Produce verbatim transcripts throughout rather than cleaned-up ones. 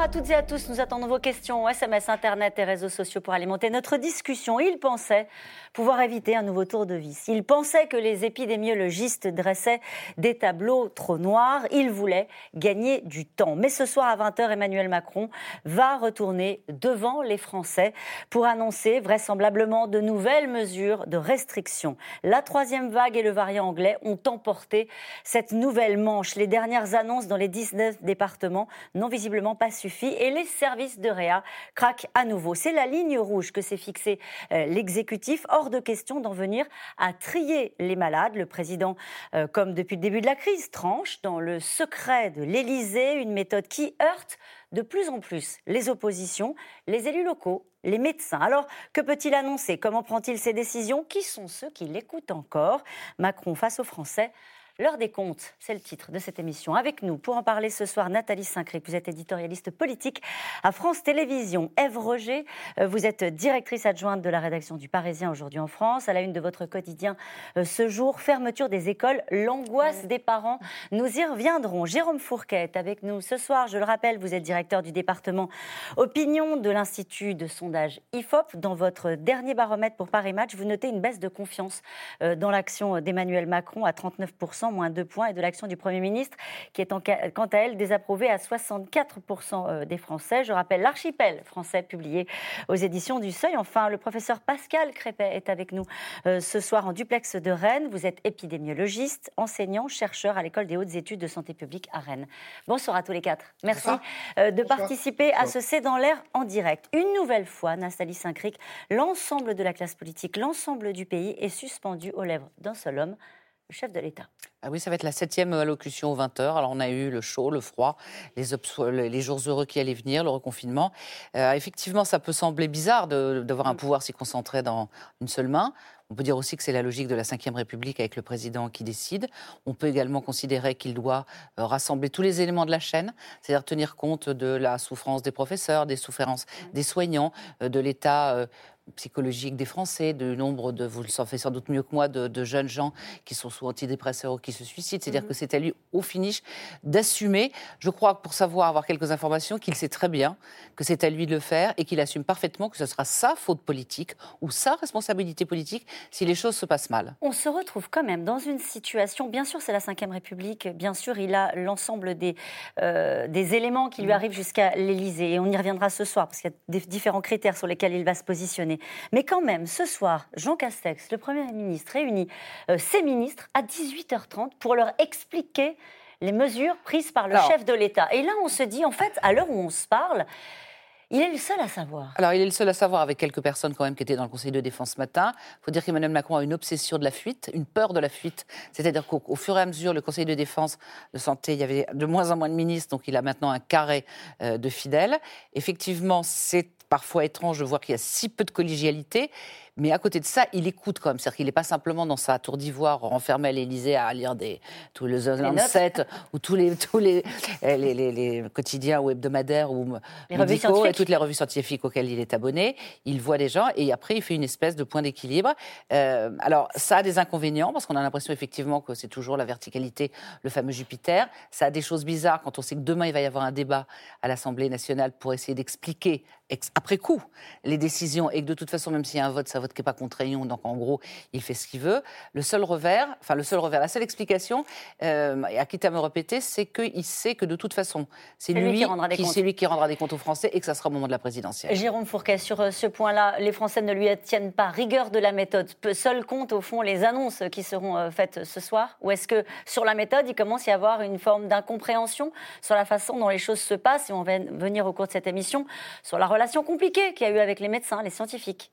à toutes et à tous, nous attendons vos questions, S M S, Internet et réseaux sociaux pour alimenter notre discussion. Il pensait pouvoir éviter un nouveau tour de vis. Il pensait que les épidémiologistes dressaient des tableaux trop noirs. Il voulait gagner du temps. Mais ce soir à vingt heures, Emmanuel Macron va retourner devant les Français pour annoncer vraisemblablement de nouvelles mesures de restriction. La troisième vague et le variant anglais ont emporté cette nouvelle manche. Les dernières annonces dans les dix-neuf départements n'ont visiblement pas suffi et les services de réa craquent à nouveau. C'est la ligne rouge que s'est fixée euh, l'exécutif. Hors de question d'en venir à trier les malades. Le président, euh, comme depuis le début de la crise, tranche dans le secret de l'Élysée, une méthode qui heurte de plus en plus les oppositions, les élus locaux, les médecins. Alors, que peut-il annoncer? Comment prend-il ses décisions? Qui sont ceux qui l'écoutent encore? Macron face aux Français. L'heure des comptes, c'est le titre de cette émission. Avec nous, pour en parler ce soir, Nathalie Saint-Cricq, vous êtes éditorialiste politique à France Télévisions. Ève Roger, vous êtes directrice adjointe de la rédaction du Parisien aujourd'hui en France. À la une de votre quotidien ce jour, fermeture des écoles, l'angoisse des parents. Nous y reviendrons. Jérôme Fourquet est avec nous ce soir. Je le rappelle, vous êtes directeur du département Opinion de l'Institut de sondage I F O P. Dans votre dernier baromètre pour Paris Match, vous notez une baisse de confiance dans l'action d'Emmanuel Macron à trente-neuf pour cent. Moins deux points, et de l'action du Premier ministre, qui est en, quant à elle désapprouvée à soixante-quatre pour cent des Français. Je rappelle l'archipel français publié aux éditions du Seuil. Enfin, le professeur Pascal Crépet est avec nous euh, ce soir en duplex de Rennes. Vous êtes épidémiologiste, enseignant, chercheur à l'École des hautes études de santé publique à Rennes. Bonsoir à tous les quatre. Merci euh, de Bonsoir. participer Bonsoir. à ce C'est dans l'air en direct. Une nouvelle fois, Nathalie Saint-Cricq, l'ensemble de la classe politique, l'ensemble du pays est suspendu aux lèvres d'un seul homme, le chef de l'État. Ah oui, ça va être la septième allocution aux vingt heures. Alors, on a eu le chaud, le froid, les, obs- les jours heureux qui allaient venir, le reconfinement. Euh, effectivement, ça peut sembler bizarre de, d'avoir un pouvoir si concentré dans une seule main. On peut dire aussi que c'est la logique de la cinquième République avec le président qui décide. On peut également considérer qu'il doit euh, rassembler tous les éléments de la chaîne, c'est-à-dire tenir compte de la souffrance des professeurs, des souffrances des soignants, euh, de l'état euh, psychologique des Français, du nombre de, vous le savez sans doute mieux que moi, de, de jeunes gens qui sont sous antidépresseurs ou qui se suicident. C'est-à-dire mmh. que c'est à lui, au finish, d'assumer. Je crois, pour savoir, avoir quelques informations, qu'il sait très bien que c'est à lui de le faire et qu'il assume parfaitement que ce sera sa faute politique ou sa responsabilité politique si les choses se passent mal. On se retrouve quand même dans une situation, bien sûr c'est la cinquième République, bien sûr il a l'ensemble des, euh, des éléments qui lui arrivent jusqu'à l'Élysée et on y reviendra ce soir parce qu'il y a des différents critères sur lesquels il va se positionner. Mais quand même, ce soir, Jean Castex, le Premier ministre, réunit euh, ses ministres à dix-huit heures trente pour leur expliquer les mesures prises par le Alors, chef de l'État. Et là, on se dit, en fait, à l'heure où on se parle, il est le seul à savoir. Alors, il est le seul à savoir, avec quelques personnes quand même qui étaient dans le Conseil de défense ce matin. Il faut dire qu'Emmanuel Macron a une obsession de la fuite, une peur de la fuite. C'est-à-dire qu'au au fur et à mesure, le Conseil de défense de santé, il y avait de moins en moins de ministres, donc il a maintenant un carré euh, de fidèles. Effectivement, c'est parfois étrange de voir qu'il y a si peu de collégialité. Mais à côté de ça, il écoute quand même. C'est-à-dire qu'il n'est pas simplement dans sa tour d'ivoire enfermé à l'Élysée à lire des, tous les Lancet ou tous les, tous les, les, les, les, les quotidiens ou hebdomadaires ou les médicaux et toutes les revues scientifiques auxquelles il est abonné. Il voit les gens et après, il fait une espèce de point d'équilibre. Euh, alors, ça a des inconvénients parce qu'on a l'impression effectivement que c'est toujours la verticalité, le fameux Jupiter. Ça a des choses bizarres quand on sait que demain, il va y avoir un débat à l'Assemblée nationale pour essayer d'expliquer après coup les décisions et que de toute façon, même s'il y a un vote, ça vote qui n'est pas contraignant, donc en gros, il fait ce qu'il veut. Le seul revers, enfin le seul revers, la seule explication, euh, et à quitte à me répéter, c'est qu'il sait que de toute façon, c'est, c'est lui, lui, qui rendra des qui, c'est lui qui rendra des comptes aux Français et que ça sera au moment de la présidentielle. Jérôme Fourquet, sur ce point-là, les Français ne lui tiennent pas rigueur de la méthode. Seul compte, au fond, les annonces qui seront faites ce soir? Ou est-ce que, sur la méthode, il commence à y avoir une forme d'incompréhension sur la façon dont les choses se passent? Et on va venir au cours de cette émission sur la relation compliquée qu'il y a eu avec les médecins, les scientifiques.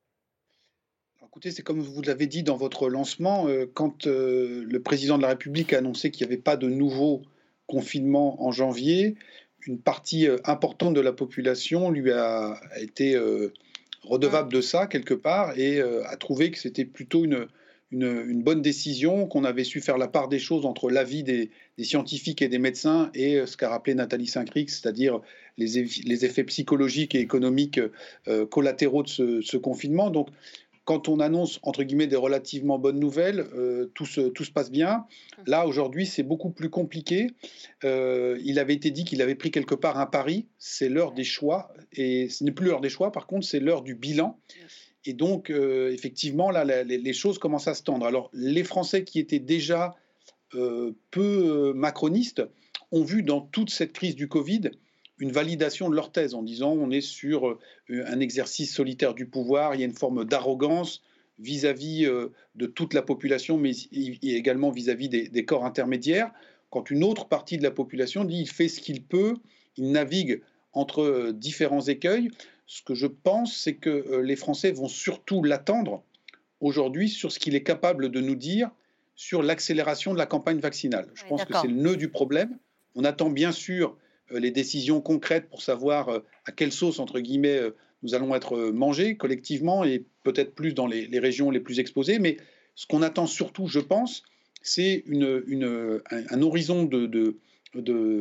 Écoutez, c'est comme vous l'avez dit dans votre lancement, euh, quand euh, le président de la République a annoncé qu'il n'y avait pas de nouveau confinement en janvier, une partie euh, importante de la population lui a, a été euh, redevable de ça quelque part et euh, a trouvé que c'était plutôt une, une, une bonne décision, qu'on avait su faire la part des choses entre l'avis des, des scientifiques et des médecins et ce qu'a rappelé Nathalie Saint-Cricq, c'est-à-dire les, eff- les effets psychologiques et économiques euh, collatéraux de ce, ce confinement. Donc, quand on annonce, entre guillemets, des relativement bonnes nouvelles, euh, tout, se, tout se passe bien. Là, aujourd'hui, c'est beaucoup plus compliqué. Euh, il avait été dit qu'il avait pris quelque part un pari. C'est l'heure des choix. Et ce n'est plus l'heure des choix, par contre, c'est l'heure du bilan. Et donc, euh, effectivement, là, la, les, les choses commencent à se tendre. Alors, les Français qui étaient déjà euh, peu macronistes ont vu dans toute cette crise du Covid une validation de leur thèse en disant on est sur un exercice solitaire du pouvoir, il y a une forme d'arrogance vis-à-vis de toute la population, mais également vis-à-vis des, des corps intermédiaires, quand une autre partie de la population dit il fait ce qu'il peut, il navigue entre différents écueils. Ce que je pense, c'est que les Français vont surtout l'attendre aujourd'hui sur ce qu'il est capable de nous dire sur l'accélération de la campagne vaccinale. Je oui, pense d'accord. que c'est le nœud du problème. On attend bien sûr les décisions concrètes pour savoir à quelle sauce, entre guillemets, nous allons être mangés collectivement et peut-être plus dans les, les régions les plus exposées. Mais ce qu'on attend surtout, je pense, c'est une, une, un, un horizon de, de, de,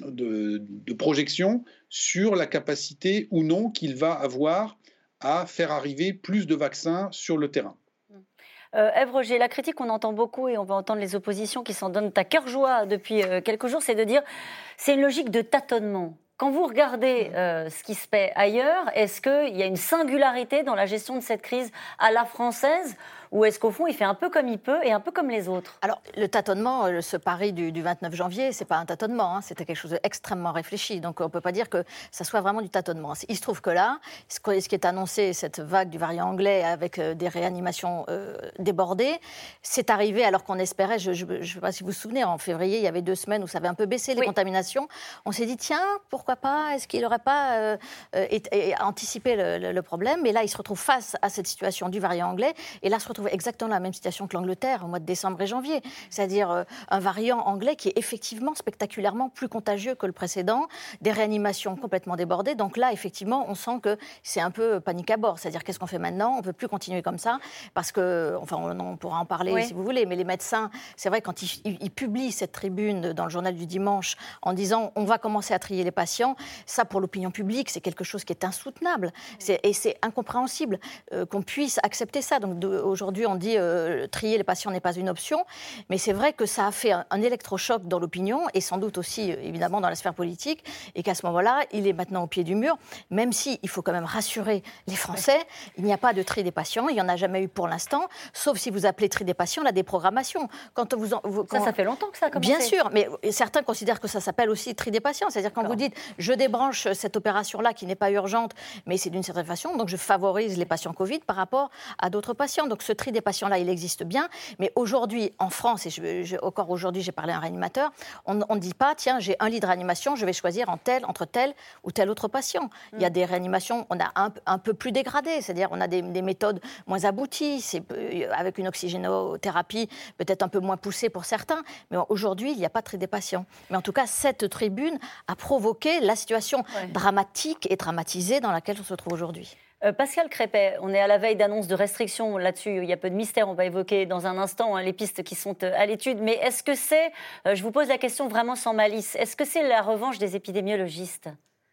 de, de projection sur la capacité ou non qu'il va avoir à faire arriver plus de vaccins sur le terrain. Euh, Ève Roger, la critique qu'on entend beaucoup et on va entendre les oppositions qui s'en donnent à cœur joie depuis euh, quelques jours, c'est de dire c'est une logique de tâtonnement. Quand vous regardez euh, ce qui se fait ailleurs, est-ce qu'il y a une singularité dans la gestion de cette crise à la française ou est-ce qu'au fond, il fait un peu comme il peut et un peu comme les autres ? Alors, le tâtonnement, ce pari du, du vingt-neuf janvier, ce n'est pas un tâtonnement, hein, c'était quelque chose d'extrêmement réfléchi. Donc, on ne peut pas dire que ça soit vraiment du tâtonnement. Il se trouve que là, ce qui est annoncé, cette vague du variant anglais avec euh, des réanimations euh, débordées, c'est arrivé alors qu'on espérait, je ne sais pas si vous vous souvenez, en février, il y avait deux semaines où ça avait un peu baissé les oui. contaminations. On s'est dit, tiens, pourquoi pas ? Est-ce qu'il n'aurait pas euh, et, et anticipé le, le, le problème ? Mais là, il se retrouve face à cette situation du variant anglais. Et là, se retrouve exactement la même situation que l'Angleterre au mois de décembre et janvier, c'est-à-dire euh, un variant anglais qui est effectivement spectaculairement plus contagieux que le précédent, des réanimations complètement débordées. Donc là, effectivement, on sent que c'est un peu panique à bord, c'est-à-dire qu'est-ce qu'on fait maintenant ? On ne peut plus continuer comme ça, parce que, enfin, on, on pourra en parler oui. si vous voulez, mais les médecins, c'est vrai, quand ils, ils, ils publient cette tribune dans le journal du dimanche en disant on va commencer à trier les patients, ça, pour l'opinion publique, c'est quelque chose qui est insoutenable. C'est, et c'est incompréhensible euh, qu'on puisse accepter ça. Donc de, aujourd'hui, on dit euh, trier les patients n'est pas une option. Mais c'est vrai que ça a fait un, un électrochoc dans l'opinion et sans doute aussi, évidemment, dans la sphère politique. Et qu'à ce moment-là, il est maintenant au pied du mur. Même si il faut quand même rassurer les Français, il n'y a pas de tri des patients. Il n'y en a jamais eu pour l'instant. Sauf si vous appelez tri des patients la déprogrammation. Quand vous, en, vous quand... Ça, ça fait longtemps que ça a commencé. Bien sûr, mais certains considèrent que ça s'appelle aussi tri des patients. C'est-à-dire quand D'accord. vous dites je débranche cette opération-là qui n'est pas urgente, mais c'est d'une certaine façon, donc je favorise les patients Covid par rapport à d'autres patients. Donc ce tri des patients-là, il existe bien, mais aujourd'hui, en France, et je, je, encore aujourd'hui, j'ai parlé à un réanimateur, on ne dit pas, tiens, j'ai un lit de réanimation, je vais choisir en tel, entre tel ou tel autre patient. Mm. Il y a des réanimations, on a un, un peu plus dégradées, c'est-à-dire on a des, des méthodes moins abouties, c'est, avec une oxygénothérapie peut-être un peu moins poussée pour certains, mais aujourd'hui, il n'y a pas de tri des patients. Mais en tout cas, cette tribune a provoqué la situation ouais. dramatique et dramatisée dans laquelle on se trouve aujourd'hui. Euh, Pascal Crépet, on est à la veille d'annonces de restrictions là-dessus, il y a peu de mystère, on va évoquer dans un instant hein, les pistes qui sont euh, à l'étude, mais est-ce que c'est, euh, je vous pose la question vraiment sans malice, est-ce que c'est la revanche des épidémiologistes ?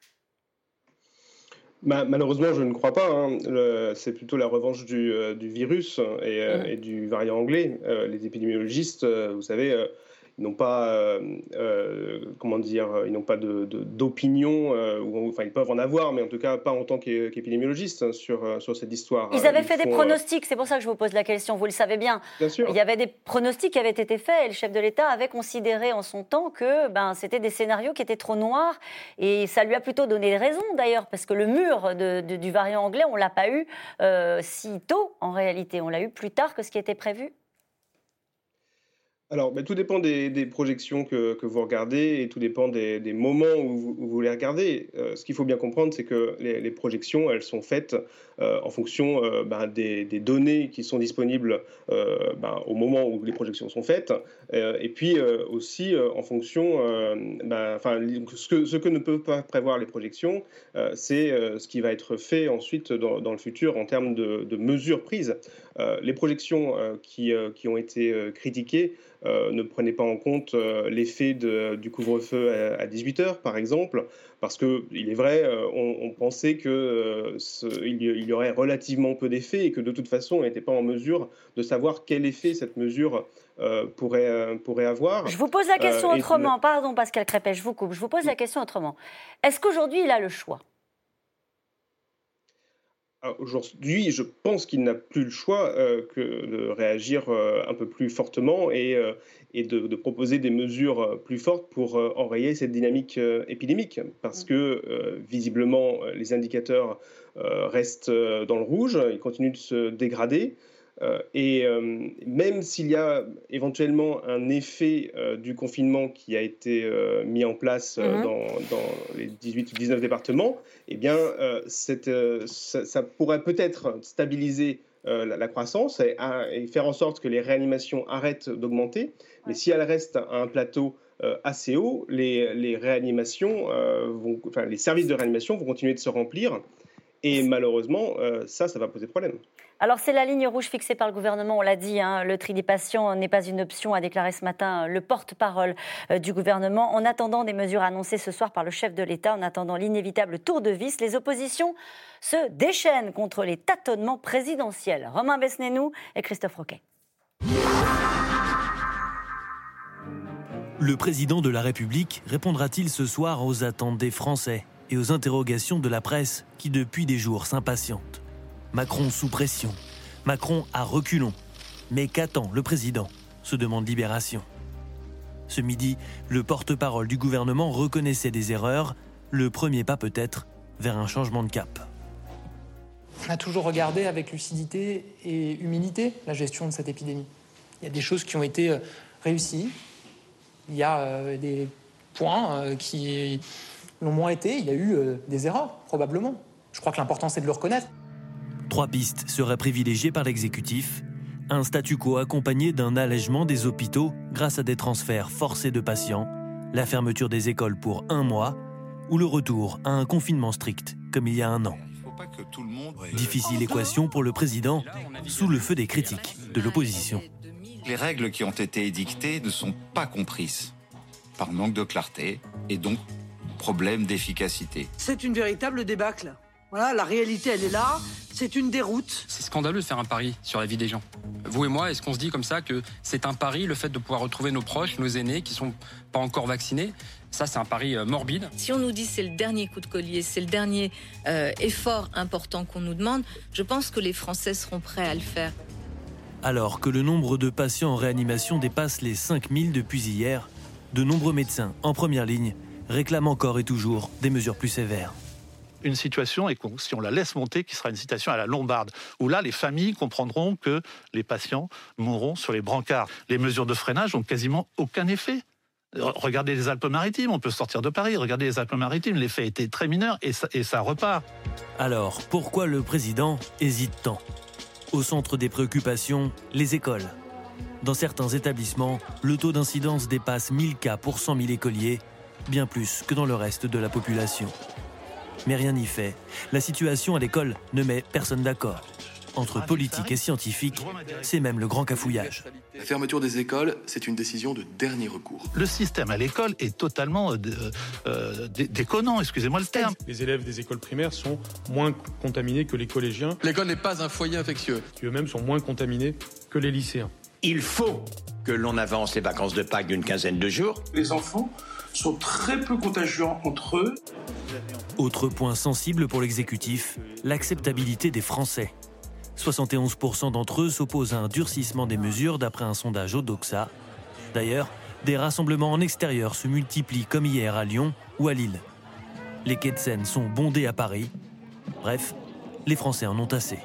Bah, malheureusement, je ne crois pas. Hein. Le, c'est plutôt la revanche du, euh, du virus et, euh, mmh. et du variant anglais. Euh, les épidémiologistes, euh, vous savez... Euh, Ils n'ont pas, euh, euh, comment dire, ils n'ont pas de, de, d'opinion, euh, ou, enfin ils peuvent en avoir, mais en tout cas pas en tant qu'épidémiologistes hein, sur, sur cette histoire. Ils avaient ils fait font, des pronostics, c'est pour ça que je vous pose la question, vous le savez bien. Bien sûr. Il y avait des pronostics qui avaient été faits et le chef de l'État avait considéré en son temps que ben, c'était des scénarios qui étaient trop noirs et ça lui a plutôt donné raison d'ailleurs, parce que le mur de, de, du variant anglais, on ne l'a pas eu euh, si tôt en réalité, on l'a eu plus tard que ce qui était prévu. Alors, ben, tout dépend des, des projections que, que vous regardez et tout dépend des, des moments où vous, où vous les regardez. Euh, ce qu'il faut bien comprendre, c'est que les, les projections, elles sont faites euh, en fonction euh, ben, des, des données qui sont disponibles euh, ben, au moment où les projections sont faites, euh, et puis euh, aussi euh, en fonction, euh, ben, enfin, ce que, ce que ne peuvent pas prévoir les projections, euh, c'est euh, ce qui va être fait ensuite dans, dans le futur en termes de, de mesures prises. Euh, les projections euh, qui, euh, qui ont été euh, critiquées euh, ne prenait pas en compte euh, l'effet de, du couvre-feu à, à dix-huit heures, par exemple, parce qu'il est vrai, euh, on, on pensait qu'il euh, il y aurait relativement peu d'effets et que de toute façon, on n'était pas en mesure de savoir quel effet cette mesure euh, pourrait, euh, pourrait avoir. Je vous pose la question euh, autrement. Et... Pardon, Pascal Crépet, je vous coupe. Je vous pose la question autrement. Est-ce qu'aujourd'hui, il a le choix ? Aujourd'hui, je pense qu'il n'a plus le choix euh, que de réagir euh, un peu plus fortement et, euh, et de, de proposer des mesures euh, plus fortes pour euh, enrayer cette dynamique euh, épidémique. Parce que, euh, visiblement, les indicateurs euh, restent euh, dans le rouge, ils continuent de se dégrader. Euh, et euh, même s'il y a éventuellement un effet euh, du confinement qui a été euh, mis en place euh, mmh. dans, dans les dix-huit ou dix-neuf départements, eh bien, euh, cette, euh, ça, ça pourrait peut-être stabiliser euh, la, la croissance et, à, et faire en sorte que les réanimations arrêtent d'augmenter. Mais si elles restent à un plateau euh, assez haut, les, les réanimations, euh, vont, enfin, les services de réanimation vont continuer de se remplir. Et malheureusement, euh, ça, ça va poser problème. Alors, c'est la ligne rouge fixée par le gouvernement, on l'a dit, hein, le tri des patients n'est pas une option, a déclaré ce matin le porte-parole euh, du gouvernement. En attendant des mesures annoncées ce soir par le chef de l'État, en attendant l'inévitable tour de vis, les oppositions se déchaînent contre les tâtonnements présidentiels. Romain Besnénou et Christophe Roquet. Le président de la République répondra-t-il ce soir aux attentes des Français et aux interrogations de la presse qui depuis des jours s'impatiente ? Macron sous pression, Macron à reculons. Mais qu'attend le président ? Se demande Libération. Ce midi, le porte-parole du gouvernement reconnaissait des erreurs, le premier pas peut-être vers un changement de cap. On a toujours regardé avec lucidité et humilité la gestion de cette épidémie. Il y a des choses qui ont été réussies, il y a des points qui l'ont moins été, il y a eu des erreurs, probablement. Je crois que l'important, c'est de le reconnaître. Trois pistes seraient privilégiées par l'exécutif. Un statu quo accompagné d'un allègement des hôpitaux grâce à des transferts forcés de patients, la fermeture des écoles pour un mois ou le retour à un confinement strict comme il y a un an. Difficile équation pour le président, sous le feu des critiques de l'opposition. Les règles qui ont été édictées ne sont pas comprises, par manque de clarté et donc problème d'efficacité. C'est une véritable débâcle. Voilà, la réalité, elle est là. C'est une déroute. C'est scandaleux de faire un pari sur la vie des gens. Vous et moi, est-ce qu'on se dit comme ça que c'est un pari, le fait de pouvoir retrouver nos proches, nos aînés qui ne sont pas encore vaccinés ? Ça, c'est un pari euh, morbide. Si on nous dit que c'est le dernier coup de collier, c'est le dernier euh, effort important qu'on nous demande, je pense que les Français seront prêts à le faire. Alors que le nombre de patients en réanimation dépasse les cinq mille depuis hier, de nombreux médecins en première ligne réclament encore et toujours des mesures plus sévères. Une situation, et si on la laisse monter, qui sera une situation à la Lombarde, où là, les familles comprendront que les patients mourront sur les brancards. Les mesures de freinage n'ont quasiment aucun effet. Regardez les Alpes-Maritimes, on peut sortir de Paris, regardez les Alpes-Maritimes, l'effet était très mineur et ça, et ça repart. Alors, pourquoi le président hésite tant ? Au centre des préoccupations, les écoles. Dans certains établissements, le taux d'incidence dépasse mille cas pour cent mille écoliers, bien plus que dans le reste de la population. Mais rien n'y fait. La situation à l'école ne met personne d'accord. Entre politique et scientifique, c'est même le grand cafouillage. La fermeture des écoles, c'est une décision de dernier recours. Le système à l'école est totalement euh, euh, déconnant, excusez-moi le terme. Les élèves des écoles primaires sont moins contaminés que les collégiens. L'école n'est pas un foyer infectieux. Qui eux-mêmes sont moins contaminés que les lycéens. Il faut que l'on avance les vacances de Pâques d'une quinzaine de jours. Les enfants sont très peu contagieux entre eux. Autre point sensible pour l'exécutif, l'acceptabilité des Français. soixante et onze pour cent d'entre eux s'opposent à un durcissement des mesures d'après un sondage Odoxa. D'ailleurs, des rassemblements en extérieur se multiplient comme hier à Lyon ou à Lille. Les quais de Seine sont bondés à Paris. Bref, les Français en ont assez.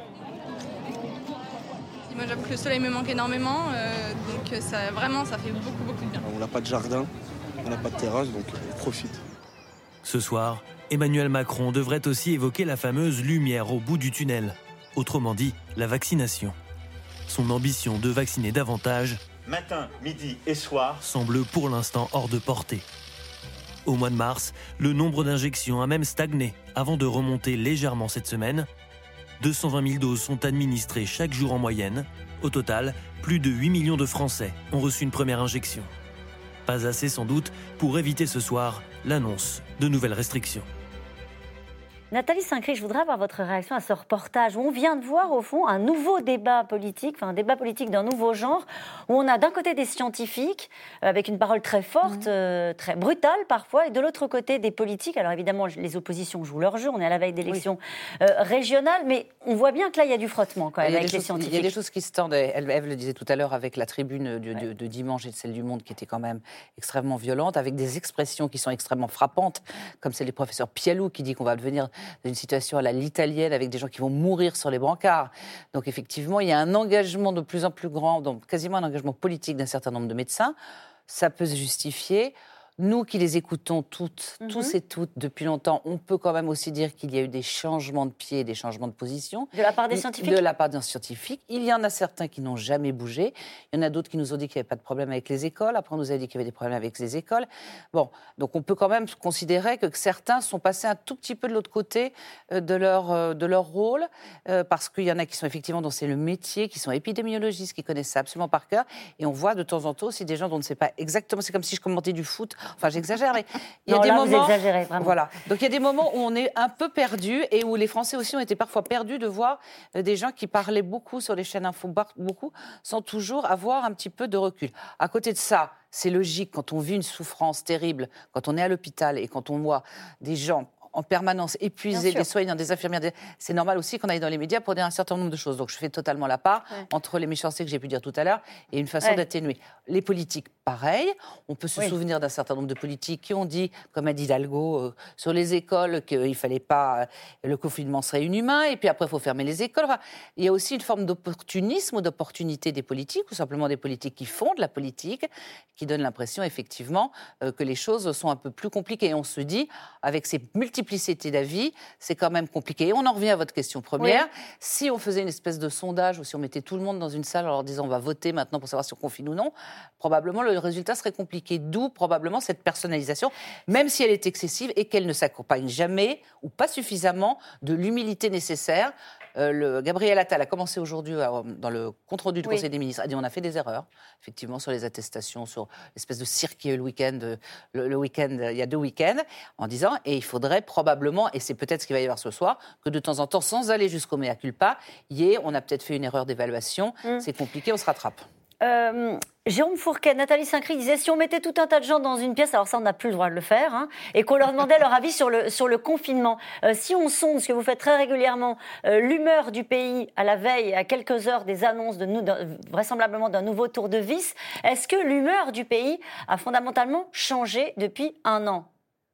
Moi, j'avoue que le soleil me manque énormément, euh, donc ça, vraiment, ça fait beaucoup, beaucoup de bien. On n'a pas de jardin, on n'a pas de terrasse, donc on profite. Ce soir, Emmanuel Macron devrait aussi évoquer la fameuse lumière au bout du tunnel. Autrement dit, la vaccination. Son ambition de vacciner davantage, matin, midi et soir, semble pour l'instant hors de portée. Au mois de mars, le nombre d'injections a même stagné avant de remonter légèrement cette semaine. deux cent vingt mille doses sont administrées chaque jour en moyenne. Au total, plus de huit millions de Français ont reçu une première injection. Pas assez sans doute pour éviter ce soir l'annonce de nouvelles restrictions. Nathalie Saint-Cricq, je voudrais avoir votre réaction à ce reportage où on vient de voir au fond un nouveau débat politique, enfin un débat politique d'un nouveau genre, où on a d'un côté des scientifiques euh, avec une parole très forte, mmh. euh, très brutale parfois, et de l'autre côté des politiques. Alors évidemment, les oppositions jouent leur jeu, on est à la veille d'élections oui. euh, régionales, mais on voit bien que là, il y a du frottement quand même avec les choses, scientifiques. Il y a des choses qui se tendent, Ève le disait tout à l'heure, avec la tribune de, ouais. de, de dimanche et de celle du Monde qui était quand même extrêmement violente, avec des expressions qui sont extrêmement frappantes, comme celle du professeur Pialou qui dit qu'on va devenir d'une situation à la l'italienne avec des gens qui vont mourir sur les brancards. Donc effectivement, il y a un engagement de plus en plus grand, donc quasiment un engagement politique d'un certain nombre de médecins. Ça peut se justifier. Nous qui les écoutons toutes, mm-hmm. tous et toutes depuis longtemps, on peut quand même aussi dire qu'il y a eu des changements de pied, des changements de position. De la part des scientifiques ? De la part des scientifiques. Il y en a certains qui n'ont jamais bougé. Il y en a d'autres qui nous ont dit qu'il n'y avait pas de problème avec les écoles. Après, on nous a dit qu'il y avait des problèmes avec les écoles. Bon, donc on peut quand même considérer que certains sont passés un tout petit peu de l'autre côté de leur, de leur rôle, euh, parce qu'il y en a qui sont effectivement dont c'est le métier, qui sont épidémiologistes, qui connaissent ça absolument par cœur. Et on voit de temps en temps aussi des gens dont on ne sait pas exactement. C'est comme si je commentais du foot. Enfin, j'exagère, mais il y a non, des là, moments. Vous exagérez, vraiment. Voilà. Donc il y a des moments où on est un peu perdu et où les Français aussi ont été parfois perdus de voir des gens qui parlaient beaucoup sur les chaînes info, beaucoup, sans toujours avoir un petit peu de recul. À côté de ça, c'est logique quand on vit une souffrance terrible, quand on est à l'hôpital et quand on voit des gens en permanence épuisés, des soignants, des infirmières. Des... C'est normal aussi qu'on aille dans les médias pour dire un certain nombre de choses. Donc je fais totalement la part ouais. entre les méchancetés que j'ai pu dire tout à l'heure et une façon ouais. d'atténuer. Les politiques, pareil. On peut se oui. souvenir d'un certain nombre de politiques qui ont dit, comme a dit Hidalgo, euh, sur les écoles, qu'il ne fallait pas... Euh, le confinement serait inhumain, et puis après, il faut fermer les écoles. Enfin, il y a aussi une forme d'opportunisme ou d'opportunité des politiques, ou simplement des politiques qui font de la politique, qui donnent l'impression, effectivement, euh, que les choses sont un peu plus compliquées. Et on se dit, avec ces multiples multiplicité d'avis, c'est quand même compliqué. Et on en revient à votre question première. Oui. Si on faisait une espèce de sondage ou si on mettait tout le monde dans une salle en leur disant on va voter maintenant pour savoir si on confine ou non, probablement le résultat serait compliqué. D'où probablement cette personnalisation, même si elle est excessive et qu'elle ne s'accompagne jamais ou pas suffisamment de l'humilité nécessaire. Euh, le, Gabriel Attal a commencé aujourd'hui euh, dans le compte-rendu du oui. Conseil des ministres, a dit on a fait des erreurs, effectivement, sur les attestations, sur l'espèce de cirque qui a eu le week-end, le, le week-end, il y a deux week-ends, en disant, et il faudrait probablement, et c'est peut-être ce qu'il va y avoir ce soir, que de temps en temps, sans aller jusqu'au mea culpa, y ait, on a peut-être fait une erreur d'évaluation, mmh. c'est compliqué, on se rattrape. Euh, Jérôme Fourquet, Nathalie Saint-Cricq disait si on mettait tout un tas de gens dans une pièce, alors ça on n'a plus le droit de le faire, hein, et qu'on leur demandait leur avis sur le, sur le confinement. Euh, si on sonde, ce que vous faites très régulièrement, euh, l'humeur du pays à la veille, à quelques heures des annonces de nous, de, vraisemblablement d'un nouveau tour de vis, est-ce que l'humeur du pays a fondamentalement changé depuis un an ?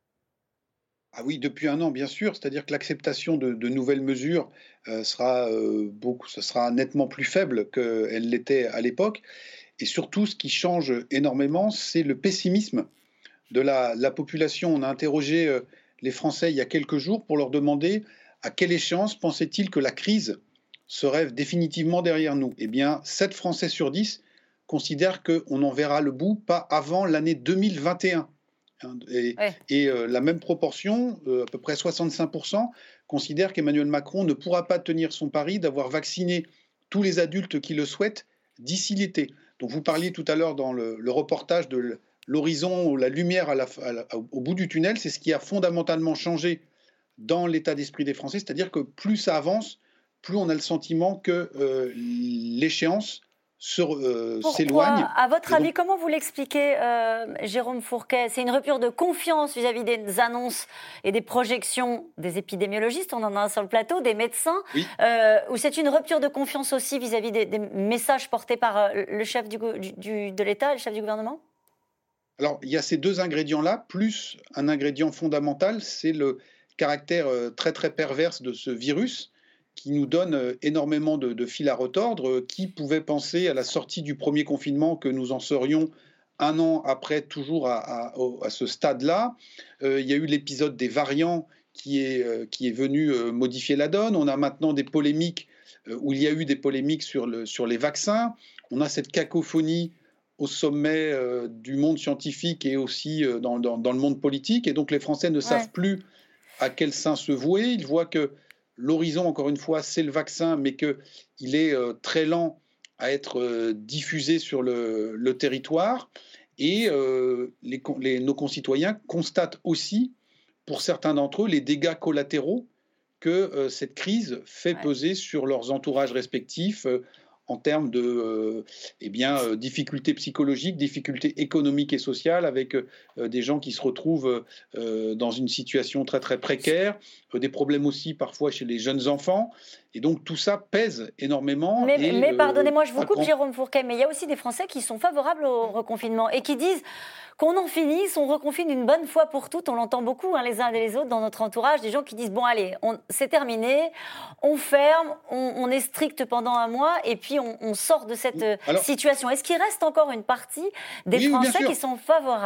Ah oui, depuis un an, bien sûr. C'est-à-dire que l'acceptation de, de nouvelles mesures euh, sera, euh, beaucoup, ce sera nettement plus faible qu'elle l'était à l'époque. Et surtout, ce qui change énormément, c'est le pessimisme de la, la population. On a interrogé euh, les Français il y a quelques jours pour leur demander à quelle échéance pensaient-ils que la crise serait définitivement derrière nous. Eh bien, sept Français sur dix considèrent qu'on en verra le bout pas avant l'année deux mille vingt et un. Et, ouais. et euh, la même proportion, euh, à peu près soixante-cinq pour cent, considèrent qu'Emmanuel Macron ne pourra pas tenir son pari d'avoir vacciné tous les adultes qui le souhaitent d'ici l'été. Donc vous parliez tout à l'heure dans le, le reportage de l'horizon, la lumière à la, à la, au bout du tunnel, c'est ce qui a fondamentalement changé dans l'état d'esprit des Français, c'est-à-dire que plus ça avance, plus on a le sentiment que euh, l'échéance Sur, euh, s'éloigne. À votre avis, donc... comment vous l'expliquez, euh, Jérôme Fourquet ? C'est une rupture de confiance vis-à-vis des annonces et des projections des épidémiologistes, on en a un sur le plateau, des médecins, oui. euh, ou c'est une rupture de confiance aussi vis-à-vis des, des messages portés par euh, le chef du, du, de l'État, le chef du gouvernement ? Alors, il y a ces deux ingrédients-là, plus un ingrédient fondamental, c'est le caractère euh, très très perverse de ce virus, qui nous donne énormément de, de fil à retordre. Qui pouvait penser à la sortie du premier confinement que nous en serions un an après, toujours à, à, à ce stade-là. Euh, il y a eu l'épisode des variants qui est, euh, qui est venu euh, modifier la donne. On a maintenant des polémiques, euh, où il y a eu des polémiques sur, le, sur les vaccins. On a cette cacophonie au sommet euh, du monde scientifique et aussi euh, dans, dans, dans le monde politique. Et donc les Français ne ouais. savent plus à quel sein se vouer. Ils voient que l'horizon, encore une fois, c'est le vaccin, mais qu'il est euh, très lent à être euh, diffusé sur le, le territoire. Et euh, les, les, nos concitoyens constatent aussi, pour certains d'entre eux, les dégâts collatéraux que euh, cette crise fait ouais. peser sur leurs entourages respectifs, euh, en termes de euh, eh bien, euh, difficultés psychologiques, difficultés économiques et sociales, avec euh, des gens qui se retrouvent euh, dans une situation très très précaire, euh, des problèmes aussi parfois chez les jeunes enfants. Et donc tout ça pèse énormément. Mais, et, mais pardonnez-moi, euh, je vous coupe, grand... Jérôme Fourquet, mais il y a aussi des Français qui sont favorables au reconfinement et qui disent qu'on en finisse, on reconfine une bonne fois pour toutes. On l'entend beaucoup, hein, les uns et les autres, dans notre entourage, des gens qui disent, bon allez, on, c'est terminé, on ferme, on, on est strict pendant un mois et puis on, on sort de cette oui. Alors, situation. Est-ce qu'il reste encore une partie des oui, Français qui sont favorables ?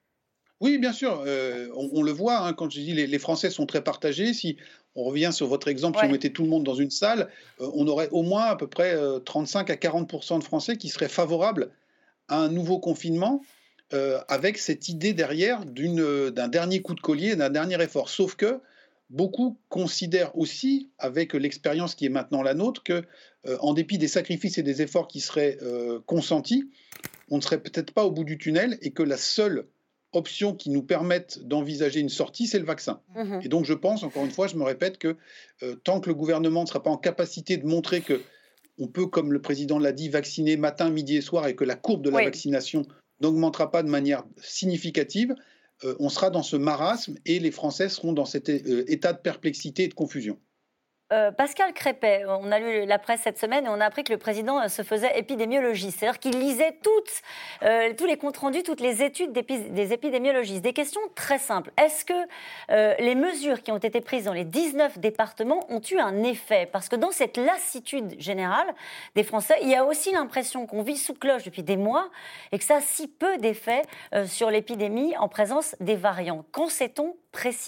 Oui, bien sûr. Euh, on, on le voit, hein, quand je dis les, les Français sont très partagés. Si on revient sur votre exemple, ouais. si on mettait tout le monde dans une salle, euh, on aurait au moins à peu près euh, trente-cinq à quarante pour cent de Français qui seraient favorables à un nouveau confinement, euh, avec cette idée derrière d'une, euh, d'un dernier coup de collier, d'un dernier effort. Sauf que beaucoup considèrent aussi, avec l'expérience qui est maintenant la nôtre, que, euh, en dépit des sacrifices et des efforts qui seraient euh, consentis, on ne serait peut-être pas au bout du tunnel et que la seule options qui nous permettent d'envisager une sortie, c'est le vaccin. Mmh. Et donc je pense, encore une fois, je me répète, que euh, tant que le gouvernement ne sera pas en capacité de montrer qu'on peut, comme le président l'a dit, vacciner matin, midi et soir et que la courbe de la oui. vaccination n'augmentera pas de manière significative, euh, on sera dans ce marasme et les Français seront dans cet euh, état de perplexité et de confusion. Euh, Pascal Crépet, on a lu la presse cette semaine et on a appris que le président se faisait épidémiologiste. C'est-à-dire qu'il lisait toutes, euh, tous les comptes rendus, toutes les études des épidémiologistes. Des questions très simples. Est-ce que euh, les mesures qui ont été prises dans les dix-neuf départements ont eu un effet ? Parce que dans cette lassitude générale des Français, il y a aussi l'impression qu'on vit sous cloche depuis des mois et que ça a si peu d'effet euh, sur l'épidémie en présence des variants. Qu'en sait-on précisément ?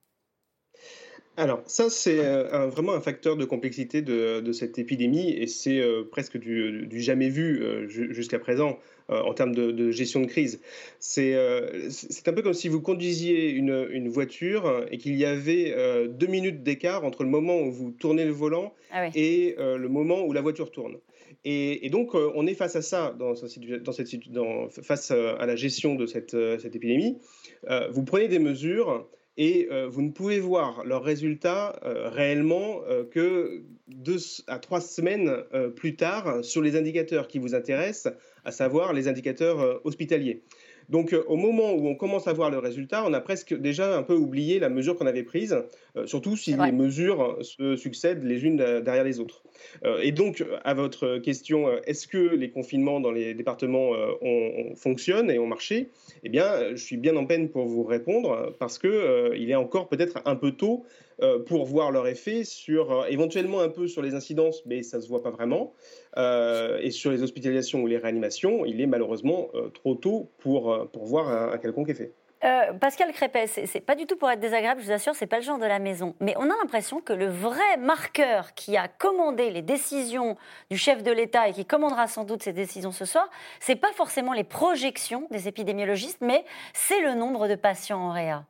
Alors ça, c'est un, vraiment un facteur de complexité de, de cette épidémie et c'est euh, presque du, du jamais vu euh, jusqu'à présent euh, en termes de, de gestion de crise. C'est, euh, c'est un peu comme si vous conduisiez une, une voiture et qu'il y avait euh, deux minutes d'écart entre le moment où vous tournez le volant ah oui. et euh, le moment où la voiture tourne. Et, et donc, euh, on est face à ça, dans, dans cette, dans, face à la gestion de cette, cette épidémie. Euh, vous prenez des mesures et euh, vous ne pouvez voir leurs résultats euh, réellement euh, que deux à trois semaines euh, plus tard sur les indicateurs qui vous intéressent, à savoir les indicateurs euh, hospitaliers. Donc euh, au moment où on commence à voir le résultat, on a presque déjà un peu oublié la mesure qu'on avait prise, euh, surtout si les mesures se succèdent les unes derrière les autres. Euh, et donc, à votre question, euh, est-ce que les confinements dans les départements euh, ont, ont, fonctionnent et ont marché ? Eh bien, je suis bien en peine pour vous répondre parce qu'il euh, est encore peut-être un peu tôt euh, pour voir leur effet sur, euh, éventuellement un peu sur les incidences, mais ça ne se voit pas vraiment. Euh, et sur les hospitalisations ou les réanimations, il est malheureusement euh, trop tôt pour, euh, pour voir un, un quelconque effet. Euh, Pascal Crépet, c'est, c'est pas du tout pour être désagréable, je vous assure, c'est pas le genre de la maison. Mais on a l'impression que le vrai marqueur qui a commandé les décisions du chef de l'État et qui commandera sans doute ces décisions ce soir, c'est pas forcément les projections des épidémiologistes, mais c'est le nombre de patients en réa.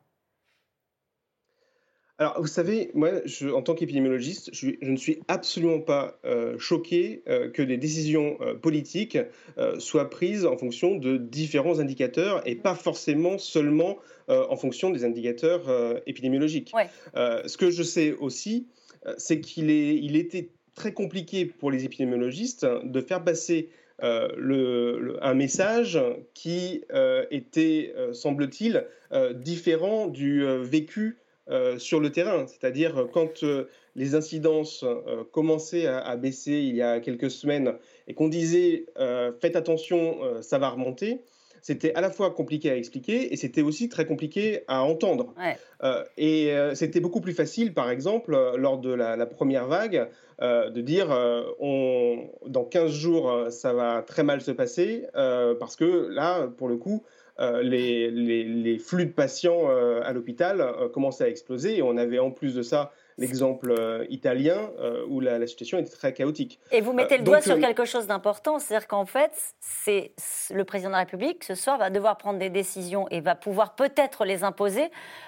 Alors, vous savez, moi, je, en tant qu'épidémiologiste, je, je ne suis absolument pas euh, choqué euh, que des décisions euh, politiques euh, soient prises en fonction de différents indicateurs et pas forcément seulement euh, en fonction des indicateurs euh, épidémiologiques. Ouais. Euh, ce que je sais aussi, euh, c'est qu'il est, il était très compliqué pour les épidémiologistes de faire passer Euh, le, le, un message qui euh, était, euh, semble-t-il, euh, différent du euh, vécu euh, sur le terrain. C'est-à-dire quand euh, les incidences euh, commençaient à, à baisser il y a quelques semaines et qu'on disait euh, « faites attention, euh, ça va remonter », c'était à la fois compliqué à expliquer et c'était aussi très compliqué à entendre. Ouais. Euh, et euh, c'était beaucoup plus facile, par exemple, euh, lors de la, la première vague, euh, de dire euh, on, dans quinze jours, ça va très mal se passer, euh, parce que là, pour le coup, euh, les, les, les flux de patients euh, à l'hôpital euh, commençaient à exploser et on avait en plus de ça l'exemple euh, italien euh, où la, la situation était très chaotique. Et vous mettez le euh, doigt donc, sur quelque chose d'important, c'est-à-dire qu'en fait, c'est le président de la République, ce soir, va devoir prendre des décisions et va pouvoir peut-être les imposer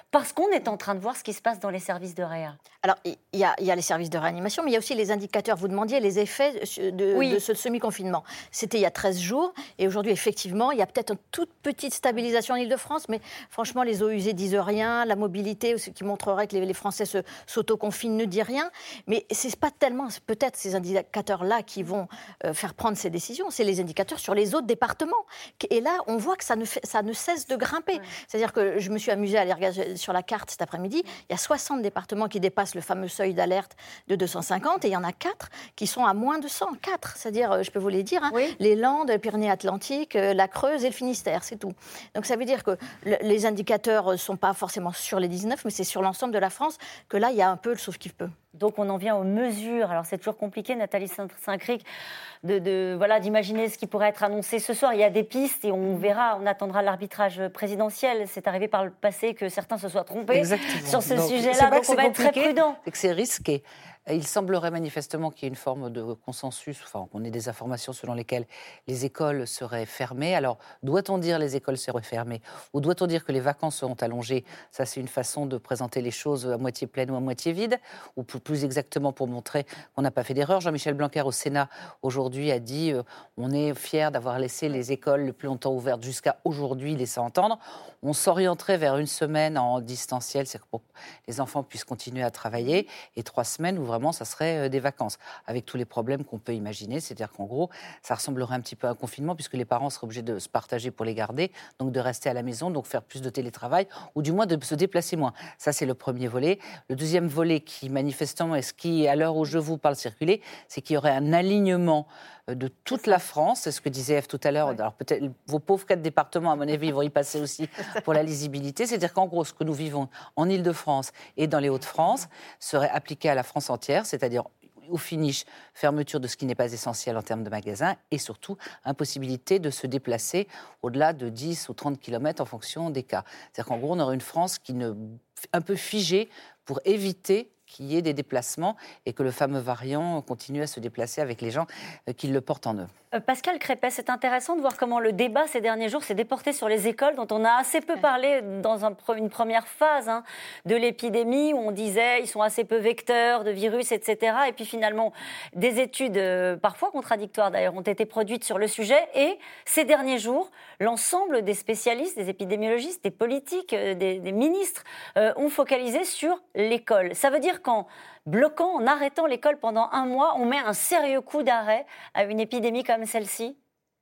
Parce qu'on est en train de voir ce qui se passe dans les services de réa. Alors, il y, a, il y a les services de réanimation, mais il y a aussi les indicateurs. Vous demandiez les effets de, oui. de ce semi-confinement. C'était il y a treize jours, et aujourd'hui, effectivement, il y a peut-être une toute petite stabilisation en Île-de-France, mais franchement, les eaux usées disent rien, la mobilité, ce qui montrerait que les, les Français se, s'autoconfinent, ne dit rien. Mais c'est pas tellement, peut-être, ces indicateurs-là qui vont euh, faire prendre ces décisions, c'est les indicateurs sur les autres départements. Et là, on voit que ça ne, fait, ça ne cesse de grimper. Ouais. C'est-à-dire que je me suis amusée à aller regarder sur la carte cet après-midi, il y a soixante départements qui dépassent le fameux seuil d'alerte de deux cent cinquante, et il y en a quatre qui sont à moins de cent. quatre, c'est-à-dire, je peux vous les dire, hein, oui. les Landes, les Pyrénées-Atlantiques, la Creuse et le Finistère, c'est tout. Donc ça veut dire que le, les indicateurs ne sont pas forcément sur les dix-neuf, mais c'est sur l'ensemble de la France que là, il y a un peu le sauf-qui-peut. Donc on en vient aux mesures. Alors c'est toujours compliqué, Nathalie Saint-Cric, de, de, voilà, d'imaginer ce qui pourrait être annoncé ce soir. Il y a des pistes et on verra, on attendra l'arbitrage présidentiel. C'est arrivé par le passé que certains se soient trompés Exactement. sur ce donc, sujet-là, donc on va être très prudent. C'est que c'est risqué. Il semblerait manifestement qu'il y ait une forme de consensus, enfin qu'on ait des informations selon lesquelles les écoles seraient fermées. Alors, doit-on dire les écoles seraient fermées ou doit-on dire que les vacances seront allongées ? Ça, c'est une façon de présenter les choses à moitié pleines ou à moitié vides, ou plus exactement pour montrer qu'on n'a pas fait d'erreur. Jean-Michel Blanquer au Sénat aujourd'hui a dit euh, on est fiers d'avoir laissé les écoles le plus longtemps ouvertes jusqu'à aujourd'hui, laissant entendre. On s'orienterait vers une semaine en distanciel, c'est pour que les enfants puissent continuer à travailler, et trois semaines où vraiment ça serait des vacances, avec tous les problèmes qu'on peut imaginer. C'est-à-dire qu'en gros, ça ressemblerait un petit peu à un confinement, puisque les parents seraient obligés de se partager pour les garder, donc de rester à la maison, donc faire plus de télétravail, ou du moins de se déplacer moins. Ça, c'est le premier volet. Le deuxième volet qui, manifestement, est ce qui, à l'heure où je vous parle, circuler, c'est qu'il y aurait un alignement de toute la France, c'est ce que disait Ève tout à l'heure. Oui. Alors peut-être vos pauvres quatre départements, à mon avis, vont y passer aussi pour la lisibilité. C'est-à-dire qu'en gros, ce que nous vivons en Île-de-France et dans les Hauts-de-France serait appliqué à la France entière, c'est-à-dire au finish, fermeture de ce qui n'est pas essentiel en termes de magasins et surtout impossibilité de se déplacer au-delà de dix ou trente kilomètres en fonction des cas. C'est-à-dire qu'en gros, on aurait une France qui ne, un peu figée pour éviter qu'il y ait des déplacements et que le fameux variant continue à se déplacer avec les gens qui le portent en eux. Euh, Pascal Crépès, c'est intéressant de voir comment le débat ces derniers jours s'est déporté sur les écoles, dont on a assez peu parlé dans un, une première phase hein, de l'épidémie, où on disait ils sont assez peu vecteurs de virus, et cetera. Et puis finalement, des études, euh, parfois contradictoires d'ailleurs, ont été produites sur le sujet. Et ces derniers jours, l'ensemble des spécialistes, des épidémiologistes, des politiques, euh, des, des ministres euh, ont focalisé sur l'école. Ça veut dire qu'en bloquant, en arrêtant l'école pendant un mois, on met un sérieux coup d'arrêt à une épidémie comme celle-ci ?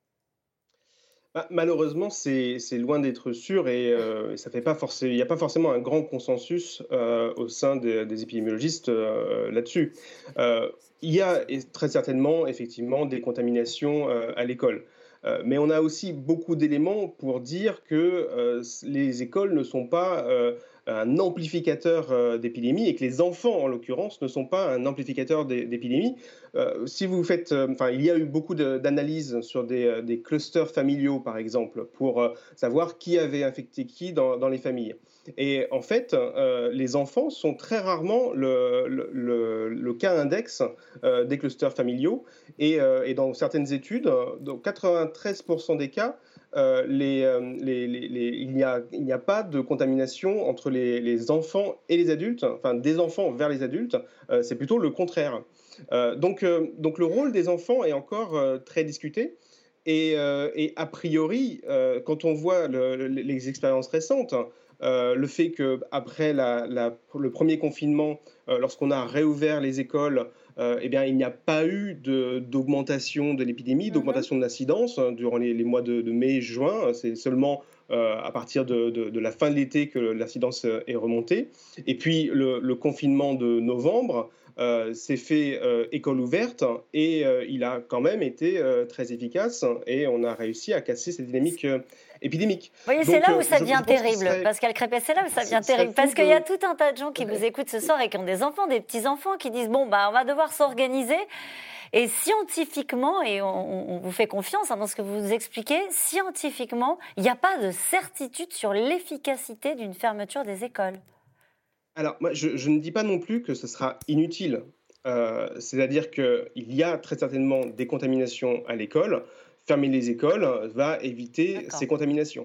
Bah, malheureusement, c'est, c'est loin d'être sûr et euh, ça fait pas forcément, il n'y a pas forcément un grand consensus euh, au sein des, des épidémiologistes euh, là-dessus. Euh, il y a très certainement, effectivement, des contaminations euh, à l'école. Euh, mais on a aussi beaucoup d'éléments pour dire que euh, les écoles ne sont pas euh, un amplificateur euh, d'épidémie et que les enfants, en l'occurrence, ne sont pas un amplificateur d'épidémie. Euh, si vous faites, enfin, euh, il y a eu beaucoup de, d'analyses sur des, euh, des clusters familiaux, par exemple, pour euh, savoir qui avait infecté qui dans, dans les familles. Et en fait, euh, les enfants sont très rarement le, le, le, le cas index euh, des clusters familiaux. Et, euh, et dans certaines études, dans quatre-vingt-treize pour cent des cas, euh, les, les, les, les, il n'y a, il n'y a pas de contamination entre les, les enfants et les adultes, enfin des enfants vers les adultes, euh, c'est plutôt le contraire. Euh, donc, euh, donc le rôle des enfants est encore euh, très discuté. Et, euh, et a priori, euh, quand on voit le, le, les expériences récentes, Euh, le fait qu'après la, la, le premier confinement, euh, lorsqu'on a réouvert les écoles, euh, eh bien, il n'y a pas eu de, d'augmentation de l'épidémie, d'augmentation de l'incidence hein, durant les, les mois de, de mai et juin. C'est seulement euh, à partir de, de, de la fin de l'été que l'incidence est remontée. Et puis le, le confinement de novembre euh, s'est fait euh, école ouverte et euh, il a quand même été euh, très efficace et on a réussi à casser cette dynamique euh, épidémique. Vous voyez, c'est là où ça devient terrible, serait... Pascal Crépès, c'est là où ça devient terrible, parce qu'il y a tout un tas de gens qui vous écoutent ce soir et qui ont des enfants, des petits-enfants, qui disent, bon, bah, on va devoir s'organiser. Et scientifiquement, et on, on vous fait confiance hein, dans ce que vous nous expliquez, scientifiquement, il n'y a pas de certitude sur l'efficacité d'une fermeture des écoles. Alors, moi, je, je ne dis pas non plus que ce sera inutile. Euh, c'est-à-dire qu'il y a très certainement des contaminations à l'école. Fermer les écoles va éviter D'accord. ces contaminations.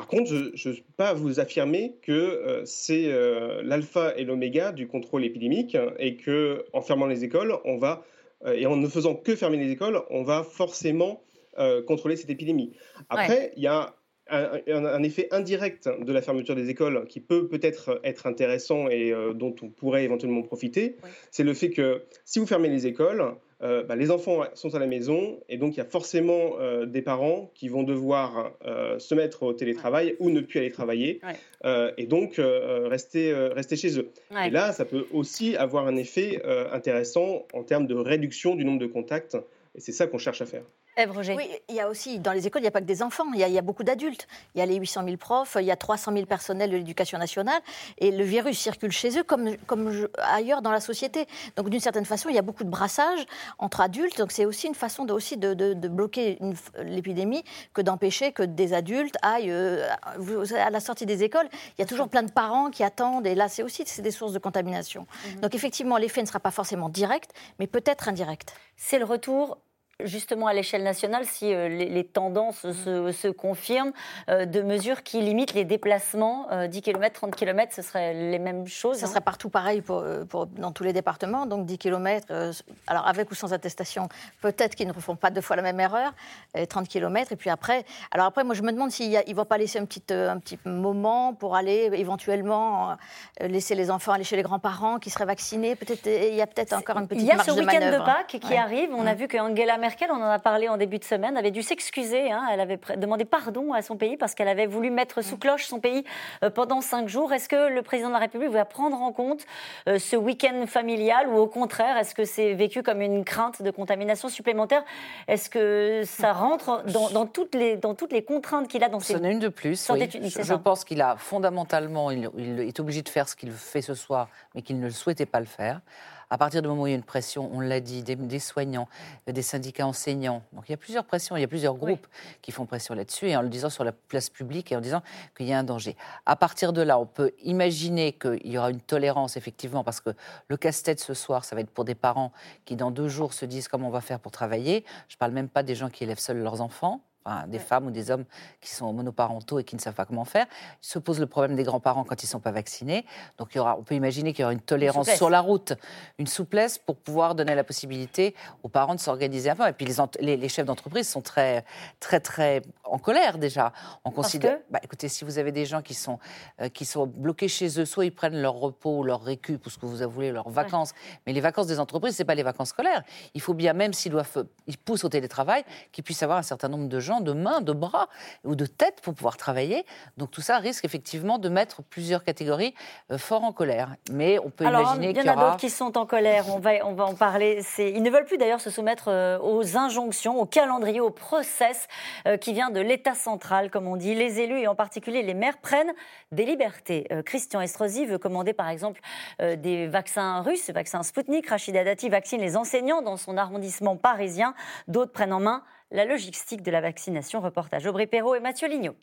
Par contre, je ne peux pas vous affirmer que euh, c'est euh, l'alpha et l'oméga du contrôle épidémique et qu'en fermant les écoles, on va, euh, et en ne faisant que fermer les écoles, on va forcément euh, contrôler cette épidémie. Après, il ouais. y a un, un, un effet indirect de la fermeture des écoles qui peut peut-être être intéressant et euh, dont on pourrait éventuellement profiter. Ouais. C'est le fait que si vous fermez les écoles, Euh, bah, les enfants sont à la maison et donc il y a forcément euh, des parents qui vont devoir euh, se mettre au télétravail ouais. ou ne plus aller travailler ouais. euh, et donc euh, rester, euh, rester chez eux. Ouais. Et là, ça peut aussi avoir un effet euh, intéressant en termes de réduction du nombre de contacts et c'est ça qu'on cherche à faire. Ève Roger. Oui, il y a aussi, dans les écoles, il n'y a pas que des enfants, il y a, il y a beaucoup d'adultes. Il y a les huit cent mille profs, il y a trois cent mille personnels de l'éducation nationale, et le virus circule chez eux comme, comme je, ailleurs dans la société. Donc d'une certaine façon, il y a beaucoup de brassage entre adultes, donc c'est aussi une façon de, aussi de, de, de bloquer une, l'épidémie que d'empêcher que des adultes aillent euh, à la sortie des écoles. Il y a toujours plein de parents qui attendent, et là c'est aussi c'est des sources de contamination. Mm-hmm. Donc effectivement, l'effet ne sera pas forcément direct, mais peut-être indirect. C'est le retour justement à l'échelle nationale, si euh, les, les tendances mmh. se, se confirment, euh, de mesures qui limitent les déplacements, euh, dix kilomètres, trente kilomètres, ce serait les mêmes choses. Ça hein serait partout pareil pour, pour, dans tous les départements, donc dix kilomètres, euh, alors avec ou sans attestation, peut-être qu'ils ne refont pas deux fois la même erreur, et trente kilomètres, et puis après, alors après moi je me demande s'ils ne vont pas laisser un petit, euh, un petit moment pour aller éventuellement euh, laisser les enfants aller chez les grands-parents qui seraient vaccinés, peut-être, il y a peut-être encore une petite marge de manœuvre. Il y a ce week-end de Pâques qui ouais. arrive, on mmh. a vu qu'Angela Merkel, on en a parlé en début de semaine, avait dû s'excuser. Hein, elle avait demandé pardon à son pays parce qu'elle avait voulu mettre sous cloche son pays euh, pendant cinq jours. Est-ce que le président de la République va prendre en compte euh, ce week-end familial ou au contraire, est-ce que c'est vécu comme une crainte de contamination supplémentaire ? Est-ce que ça rentre dans, dans, toutes, les, dans toutes les contraintes qu'il a dans ses... C'en est une de plus, oui. Je, je pense qu'il a fondamentalement, il, il est obligé de faire ce qu'il fait ce soir, mais qu'il ne le souhaitait pas le faire. À partir du moment où il y a une pression, on l'a dit, des, des soignants, des syndicats enseignants. Donc il y a plusieurs pressions, il y a plusieurs groupes oui. qui font pression là-dessus, et en le disant sur la place publique et en disant qu'il y a un danger. À partir de là, on peut imaginer qu'il y aura une tolérance, effectivement, parce que le casse-tête ce soir, ça va être pour des parents qui, dans deux jours, se disent comment on va faire pour travailler. Je ne parle même pas des gens qui élèvent seuls leurs enfants. Enfin, des ouais. femmes ou des hommes qui sont monoparentaux et qui ne savent pas comment faire. Il se pose le problème des grands-parents quand ils ne sont pas vaccinés. Donc il y aura, on peut imaginer qu'il y aura une tolérance une sur la route, une souplesse pour pouvoir donner la possibilité aux parents de s'organiser un peu. Et puis les, les, les chefs d'entreprise sont très, très, très en colère déjà. On considère, que... bah, écoutez, si vous avez des gens qui sont, euh, qui sont bloqués chez eux, soit ils prennent leur repos, leur récup, ou ce que vous voulez, leurs vacances. Ouais. Mais les vacances des entreprises, ce n'est pas les vacances scolaires. Il faut bien, même s'ils doivent, ils poussent au télétravail, qu'ils puissent avoir un certain nombre de gens de mains, de bras ou de têtes pour pouvoir travailler. Donc tout ça risque effectivement de mettre plusieurs catégories euh, fort en colère. Mais on peut Alors, imaginer qu'il y aura... il y en a d'autres qui sont en colère, on va, on va en parler. C'est... Ils ne veulent plus d'ailleurs se soumettre euh, aux injonctions, au calendrier, au process euh, qui vient de l'État central, comme on dit. Les élus et en particulier les maires prennent des libertés. Euh, Christian Estrosi veut commander par exemple euh, des vaccins russes, des vaccins Sputnik. Rachida Dati vaccine les enseignants dans son arrondissement parisien. D'autres prennent en main la logistique de la vaccination. Reportage Aubry Perrault et Mathieu Lignot.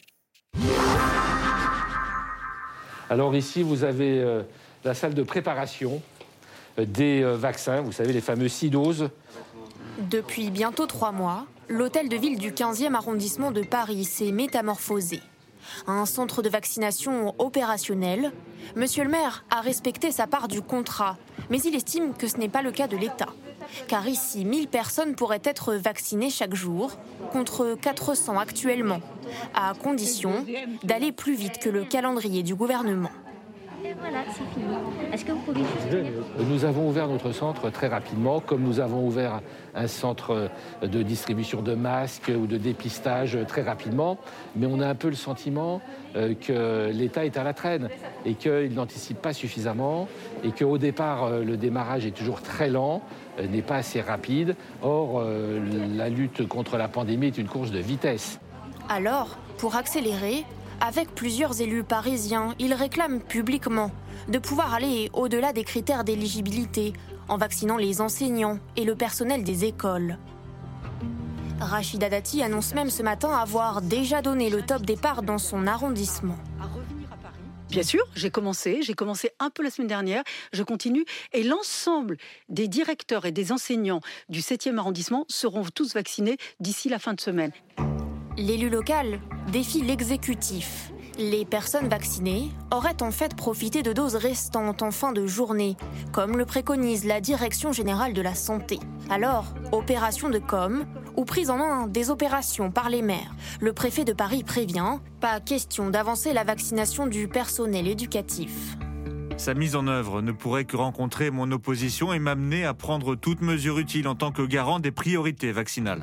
Alors ici, vous avez euh, la salle de préparation euh, des euh, vaccins, vous savez, les fameux six doses. Depuis bientôt trois mois, l'hôtel de ville du quinzième arrondissement de Paris s'est métamorphosé. Un centre de vaccination opérationnel. Monsieur le maire a respecté sa part du contrat, mais il estime que ce n'est pas le cas de l'État. Car ici, mille personnes pourraient être vaccinées chaque jour, contre quatre cents actuellement, à condition d'aller plus vite que le calendrier du gouvernement. Et voilà, c'est fini. Est-ce que vous pouvez juste dire... Nous avons ouvert notre centre très rapidement, comme nous avons ouvert un centre de distribution de masques ou de dépistage très rapidement, mais on a un peu le sentiment que l'État est à la traîne et qu'il n'anticipe pas suffisamment et qu'au départ, le démarrage est toujours très lent, n'est pas assez rapide. Or, la lutte contre la pandémie est une course de vitesse. Alors, pour accélérer, avec plusieurs élus parisiens, ils réclament publiquement de pouvoir aller au-delà des critères d'éligibilité en vaccinant les enseignants et le personnel des écoles. Rachida Dati annonce même ce matin avoir déjà donné le top départ dans son arrondissement. Bien sûr, j'ai commencé, j'ai commencé un peu la semaine dernière, je continue, et l'ensemble des directeurs et des enseignants du septième arrondissement seront tous vaccinés d'ici la fin de semaine. L'élu local défie l'exécutif. Les personnes vaccinées auraient en fait profité de doses restantes en fin de journée, comme le préconise la Direction générale de la santé. Alors, opération de com' ou prise en main des opérations par les maires. Le préfet de Paris prévient, pas question d'avancer la vaccination du personnel éducatif. Sa mise en œuvre ne pourrait que rencontrer mon opposition et m'amener à prendre toute mesure utile en tant que garant des priorités vaccinales.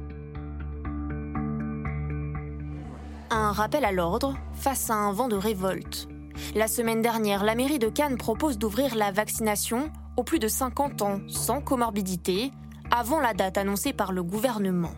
Un rappel à l'ordre face à un vent de révolte. La semaine dernière, la mairie de Cannes propose d'ouvrir la vaccination aux plus de cinquante ans, sans comorbidité, avant la date annoncée par le gouvernement.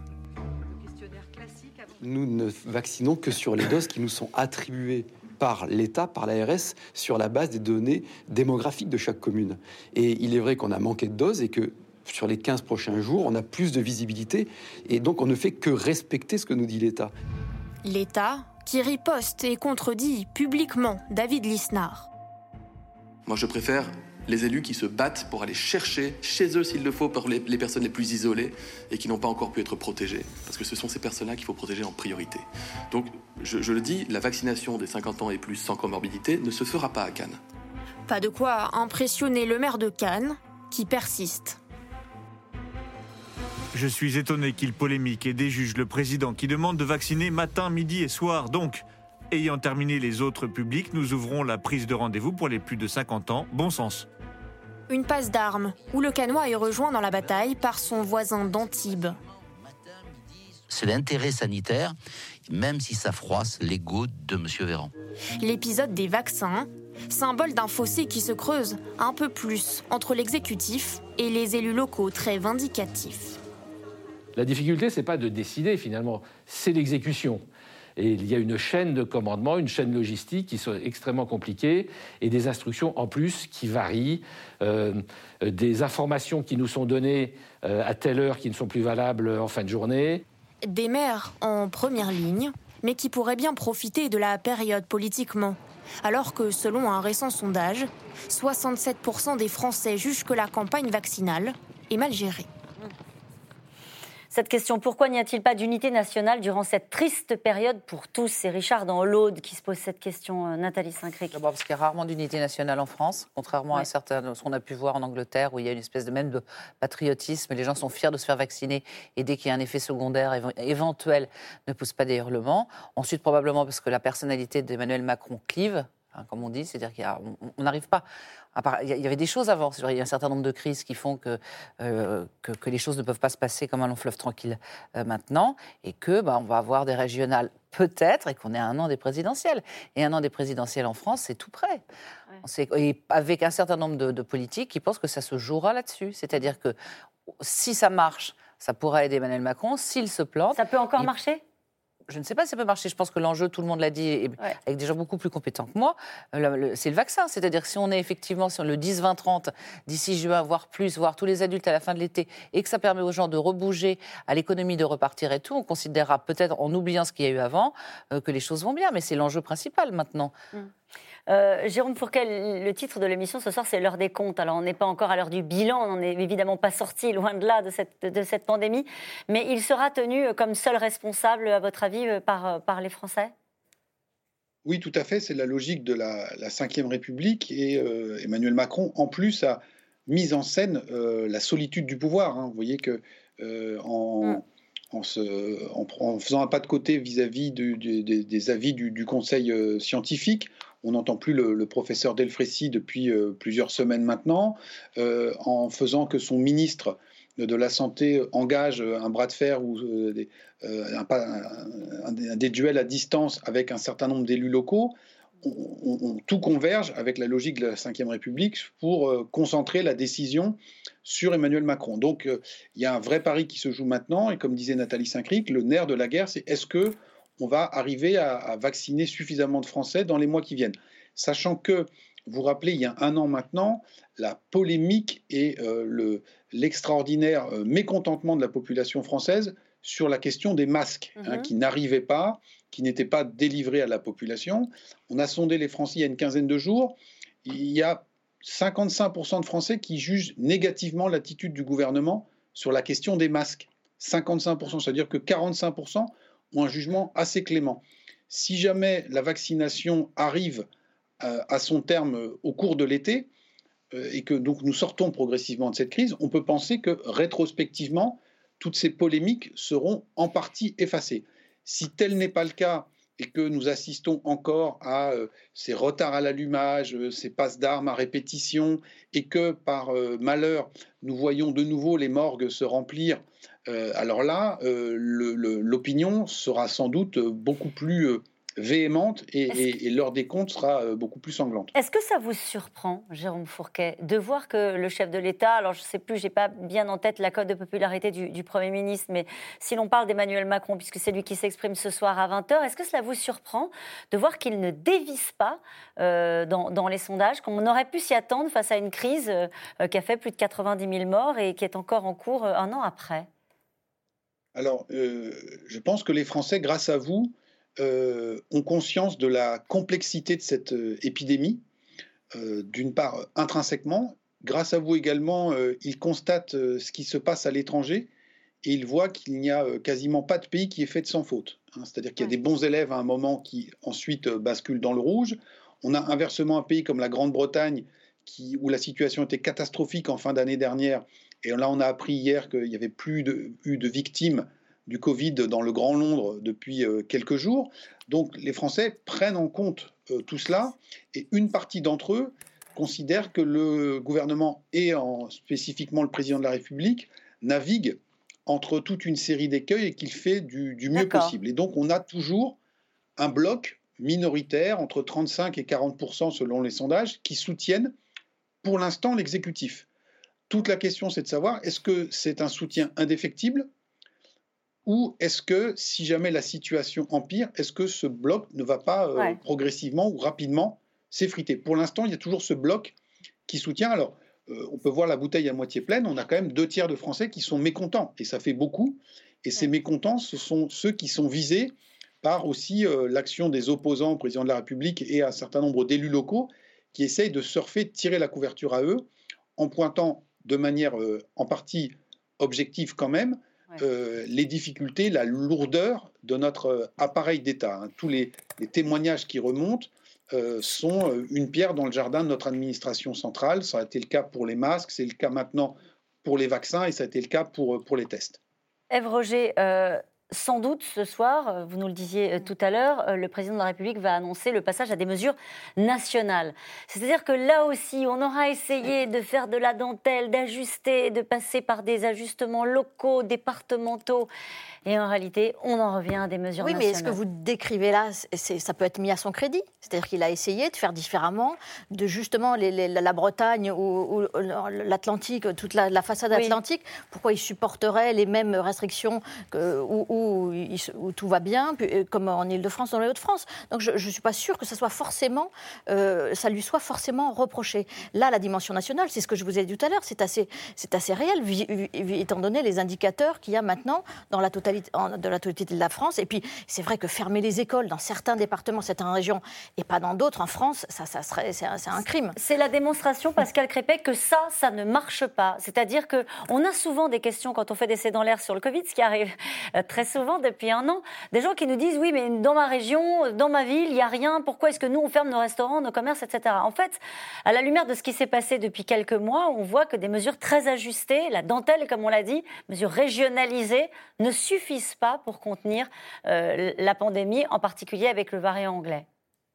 Nous ne vaccinons que sur les doses qui nous sont attribuées par l'État, par l'A R S, sur la base des données démographiques de chaque commune. Et il est vrai qu'on a manqué de doses et que sur les quinze prochains jours, on a plus de visibilité. Et donc, on ne fait que respecter ce que nous dit l'État. L'État qui riposte et contredit publiquement David Lisnard. Moi, je préfère les élus qui se battent pour aller chercher chez eux, s'il le faut, pour les, les personnes les plus isolées et qui n'ont pas encore pu être protégées. Parce que ce sont ces personnes-là qu'il faut protéger en priorité. Donc, je, je le dis, la vaccination des cinquante ans et plus sans comorbidité ne se fera pas à Cannes. Pas de quoi impressionner le maire de Cannes, qui persiste. Je suis étonné qu'il polémique et déjuge le président qui demande de vacciner matin, midi et soir. Donc, ayant terminé les autres publics, nous ouvrons la prise de rendez-vous pour les plus de cinquante ans. Bon sens. Une passe d'armes, où le Cannois est rejoint dans la bataille par son voisin d'Antibes. C'est l'intérêt sanitaire, même si ça froisse l'ego de M. Véran. L'épisode des vaccins, symbole d'un fossé qui se creuse un peu plus entre l'exécutif et les élus locaux très vindicatifs. La difficulté, c'est pas de décider finalement, c'est l'exécution. Et il y a une chaîne de commandement, une chaîne logistique qui sont extrêmement compliquée et des instructions en plus qui varient, euh, des informations qui nous sont données euh, à telle heure qui ne sont plus valables en fin de journée. Des maires en première ligne, mais qui pourraient bien profiter de la période politiquement. Alors que, selon un récent sondage, soixante-sept pour cent des Français jugent que la campagne vaccinale est mal gérée. Cette question, pourquoi n'y a-t-il pas d'unité nationale durant cette triste période pour tous? C'est Richard dans l'Aude qui se pose cette question, Nathalie Saint-Cric. D'abord parce qu'il y a rarement d'unité nationale en France, contrairement ouais. à certains, ce qu'on a pu voir en Angleterre, où il y a une espèce de même de patriotisme. Les gens sont fiers de se faire vacciner et dès qu'il y a un effet secondaire éve- éventuel, ne pousse pas des hurlements. Ensuite, probablement parce que la personnalité d'Emmanuel Macron clive, hein, comme on dit, c'est-à-dire qu'on n'arrive pas... Il y avait des choses avant, il y a un certain nombre de crises qui font que, euh, que, que les choses ne peuvent pas se passer comme un long fleuve tranquille euh, maintenant, et que bah, on va avoir des régionales peut-être, et qu'on est à un an des présidentielles. Et un an des présidentielles en France, c'est tout près. Ouais. Et avec un certain nombre de, de politiques qui pensent que ça se jouera là-dessus. C'est-à-dire que si ça marche, ça pourra aider Emmanuel Macron. S'il se plante... Ça peut encore il... marcher ? Je ne sais pas si ça peut marcher. Je pense que l'enjeu, tout le monde l'a dit, et ouais. avec des gens beaucoup plus compétents que moi, le, le, c'est le vaccin. C'est-à-dire que si on est effectivement sur le dix, vingt, trente, d'ici juin, voire plus, voire tous les adultes à la fin de l'été, et que ça permet aux gens de rebouger, à l'économie de repartir et tout, on considérera peut-être, en oubliant ce qu'il y a eu avant, euh, que les choses vont bien. Mais c'est l'enjeu principal maintenant. Mmh. Euh, Jérôme Fourquet, le titre de l'émission ce soir, c'est l'heure des comptes. Alors, on n'est pas encore à l'heure du bilan, on n'en est évidemment pas sorti, loin de là, de cette, de cette pandémie. Mais il sera tenu comme seul responsable, à votre avis, par, par les Français ? Oui, tout à fait. C'est la logique de la, la cinquième République. Et euh, Emmanuel Macron, en plus, a mis en scène euh, la solitude du pouvoir. Hein. Vous voyez que euh, en... Mm. En, se, en, en faisant un pas de côté vis-à-vis du, du, des, des avis du, du Conseil euh, scientifique. On n'entend plus le, le professeur Delfrécy depuis euh, plusieurs semaines maintenant, euh, en faisant que son ministre de la Santé engage un bras de fer ou euh, des, euh, un, un, un, un, des duels à distance avec un certain nombre d'élus locaux. On, on, on, tout converge avec la logique de la cinquième République pour euh, concentrer la décision sur Emmanuel Macron. Donc, euh, il y a un vrai pari qui se joue maintenant, et comme disait Nathalie Saint-Cric, le nerf de la guerre, c'est est-ce qu'on va arriver à, à vacciner suffisamment de Français dans les mois qui viennent ? Sachant que, vous vous rappelez, il y a un an maintenant, la polémique et euh, le, l'extraordinaire euh, mécontentement de la population française sur la question des masques, mmh. hein, qui n'arrivaient pas, qui n'étaient pas délivrés à la population. On a sondé les Français il y a une quinzaine de jours. Il y a cinquante-cinq pour cent de Français qui jugent négativement l'attitude du gouvernement sur la question des masques. cinquante-cinq pour cent, c'est-à-dire que quarante-cinq pour cent ou un jugement assez clément. Si jamais la vaccination arrive euh, à son terme euh, au cours de l'été, euh, et que donc nous sortons progressivement de cette crise, on peut penser que rétrospectivement, toutes ces polémiques seront en partie effacées. Si tel n'est pas le cas, et que nous assistons encore à euh, ces retards à l'allumage, euh, ces passes d'armes à répétition, et que par euh, malheur, nous voyons de nouveau les morgues se remplir, euh, alors là, euh, le, le, l'opinion sera sans doute beaucoup plus euh, véhémente et, et, et l'heure des comptes sera euh, beaucoup plus sanglante. Est-ce que ça vous surprend, Jérôme Fourquet, de voir que le chef de l'État, alors je ne sais plus, je n'ai pas bien en tête la cote de popularité du, du Premier ministre, mais si l'on parle d'Emmanuel Macron, puisque c'est lui qui s'exprime ce soir à vingt heures, est-ce que cela vous surprend de voir qu'il ne dévisse pas euh, dans, dans les sondages, qu'on aurait pu s'y attendre face à une crise euh, qui a fait plus de quatre-vingt-dix mille morts et qui est encore en cours euh, un an après? Alors, euh, je pense que les Français, grâce à vous, Euh, ont conscience de la complexité de cette euh, épidémie, euh, d'une part euh, intrinsèquement, grâce à vous également, euh, ils constatent euh, ce qui se passe à l'étranger et ils voient qu'il n'y a euh, quasiment pas de pays qui est fait sans faute. Hein, c'est-à-dire qu'il y a des bons élèves à un moment qui ensuite euh, basculent dans le rouge. On a inversement un pays comme la Grande-Bretagne qui, où la situation était catastrophique en fin d'année dernière et là on a appris hier qu'il n'y avait plus de, eu de victimes du Covid dans le Grand Londres depuis euh, quelques jours. Donc les Français prennent en compte euh, tout cela et une partie d'entre eux considèrent que le gouvernement et en, spécifiquement le président de la République navigue entre toute une série d'écueils et qu'il fait du, du mieux possible. Et donc on a toujours un bloc minoritaire entre trente-cinq et quarante pour cent selon les sondages qui soutiennent pour l'instant l'exécutif. Toute la question c'est de savoir est-ce que c'est un soutien indéfectible ou est-ce que, si jamais la situation empire, est-ce que ce bloc ne va pas euh, ouais. progressivement ou rapidement s'effriter? Pour l'instant, il y a toujours ce bloc qui soutient. Alors, euh, on peut voir la bouteille à moitié pleine. On a quand même deux tiers de Français qui sont mécontents. Et ça fait beaucoup. Et ces mécontents, ce sont ceux qui sont visés par aussi euh, l'action des opposants au président de la République et à un certain nombre d'élus locaux qui essayent de surfer, de tirer la couverture à eux, en pointant de manière euh, en partie objective quand même, Euh, les difficultés, la lourdeur de notre euh, appareil d'État. Hein. Tous les, les témoignages qui remontent euh, sont euh, une pierre dans le jardin de notre administration centrale. Ça a été le cas pour les masques, c'est le cas maintenant pour les vaccins et ça a été le cas pour, pour les tests. Ève Roger, euh, sans doute ce soir, vous nous le disiez tout à l'heure, le président de la République va annoncer le passage à des mesures nationales. C'est-à-dire que là aussi, on aura essayé de faire de la dentelle, d'ajuster, de passer par des ajustements locaux, départementaux. Et en réalité, on en revient à des mesures oui, nationales. Oui, mais ce que vous décrivez là, c'est, ça peut être mis à son crédit. C'est-à-dire qu'il a essayé de faire différemment, de justement les, les, la Bretagne ou, ou l'Atlantique, toute la, la façade oui. atlantique. Pourquoi il supporterait les mêmes restrictions que, où, où, où tout va bien, comme en Ile-de-France, dans les Hauts-de-France. Donc je ne suis pas sûre que ça, soit forcément, euh, ça lui soit forcément reproché. Là, la dimension nationale, c'est ce que je vous ai dit tout à l'heure, c'est assez, c'est assez réel, étant donné les indicateurs qu'il y a maintenant dans la totalité de la totalité de la France. Et puis, c'est vrai que fermer les écoles dans certains départements, certaines régions, et pas dans d'autres, en France, ça, ça serait, c'est, un, c'est un crime. C'est la démonstration, Pascal Crépet, que ça, ça ne marche pas. C'est-à-dire qu'on a souvent des questions quand on fait des essais dans l'air sur le Covid, ce qui arrive très souvent depuis un an, des gens qui nous disent « Oui, mais dans ma région, dans ma ville, il n'y a rien. Pourquoi est-ce que nous, on ferme nos restaurants, nos commerces, et cetera » En fait, à la lumière de ce qui s'est passé depuis quelques mois, on voit que des mesures très ajustées, la dentelle, comme on l'a dit, mesures régionalisées, ne suffisent pas pour contenir euh, la pandémie, en particulier avec le variant anglais.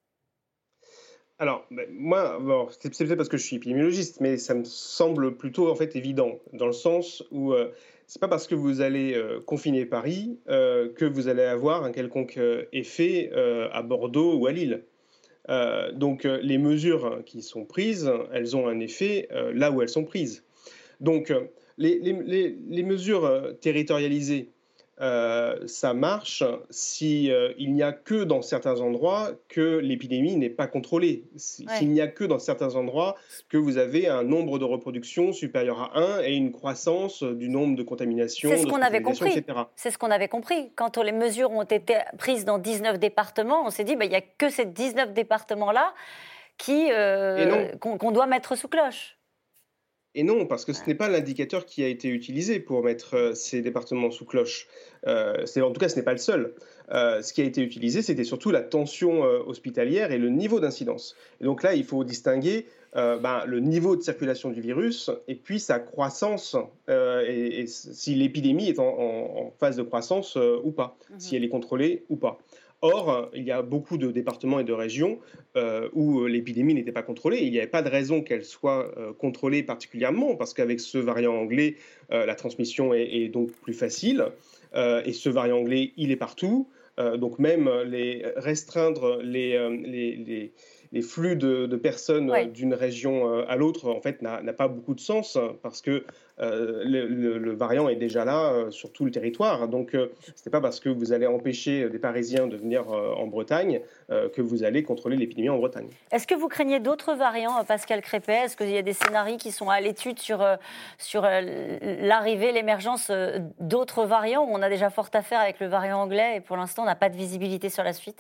Alors, ben, moi, bon, c'est, c'est peut-être parce que je suis épidémiologiste, mais ça me semble plutôt en fait évident, dans le sens où euh, c'est pas parce que vous allez euh, confiner Paris euh, que vous allez avoir un quelconque euh, effet euh, à Bordeaux ou à Lille. Euh, donc, euh, les mesures qui sont prises, elles ont un effet euh, là où elles sont prises. Donc, euh, les, les, les, les mesures euh, territorialisées, Euh, ça marche si euh, il n'y a que dans certains endroits que l'épidémie n'est pas contrôlée. Si, ouais. S'il n'y a que dans certains endroits que vous avez un nombre de reproduction supérieur à un et une croissance du nombre de contaminations, c'est ce de qu'on avait compris. et cetera. C'est ce qu'on avait compris. Quand les mesures ont été prises dans dix-neuf départements, on s'est dit bah, il n'y a que ces dix-neuf départements-là qui, euh, qu'on, qu'on doit mettre sous cloche. Et non, parce que ce n'est pas l'indicateur qui a été utilisé pour mettre euh, ces départements sous cloche. Euh, c'est, en tout cas, ce n'est pas le seul. Euh, ce qui a été utilisé, c'était surtout la tension euh, hospitalière et le niveau d'incidence. Et donc là, il faut distinguer euh, ben, le niveau de circulation du virus et puis sa croissance, euh, et, et si l'épidémie est en, en, en phase de croissance euh, ou pas, mmh. si elle est contrôlée ou pas. Or, il y a beaucoup de départements et de régions euh, où l'épidémie n'était pas contrôlée. Il n'y avait pas de raison qu'elle soit euh, contrôlée particulièrement, parce qu'avec ce variant anglais, euh, la transmission est, est donc plus facile. Euh, et ce variant anglais, il est partout. Euh, donc même les, restreindre les, euh, les, les, les flux de, de personnes ouais. d'une région à l'autre, en fait, n'a, n'a pas beaucoup de sens, parce que euh, le, le, le variant est déjà là euh, sur tout le territoire. Donc, euh, ce n'est pas parce que vous allez empêcher des Parisiens de venir euh, en Bretagne euh, que vous allez contrôler l'épidémie en Bretagne. Est-ce que vous craignez d'autres variants, Pascal Crépet ? Est-ce qu'il y a des scénarios qui sont à l'étude sur, euh, sur euh, l'arrivée, l'émergence euh, d'autres variants, où on a déjà fort à faire avec le variant anglais et pour l'instant, on n'a pas de visibilité sur la suite ?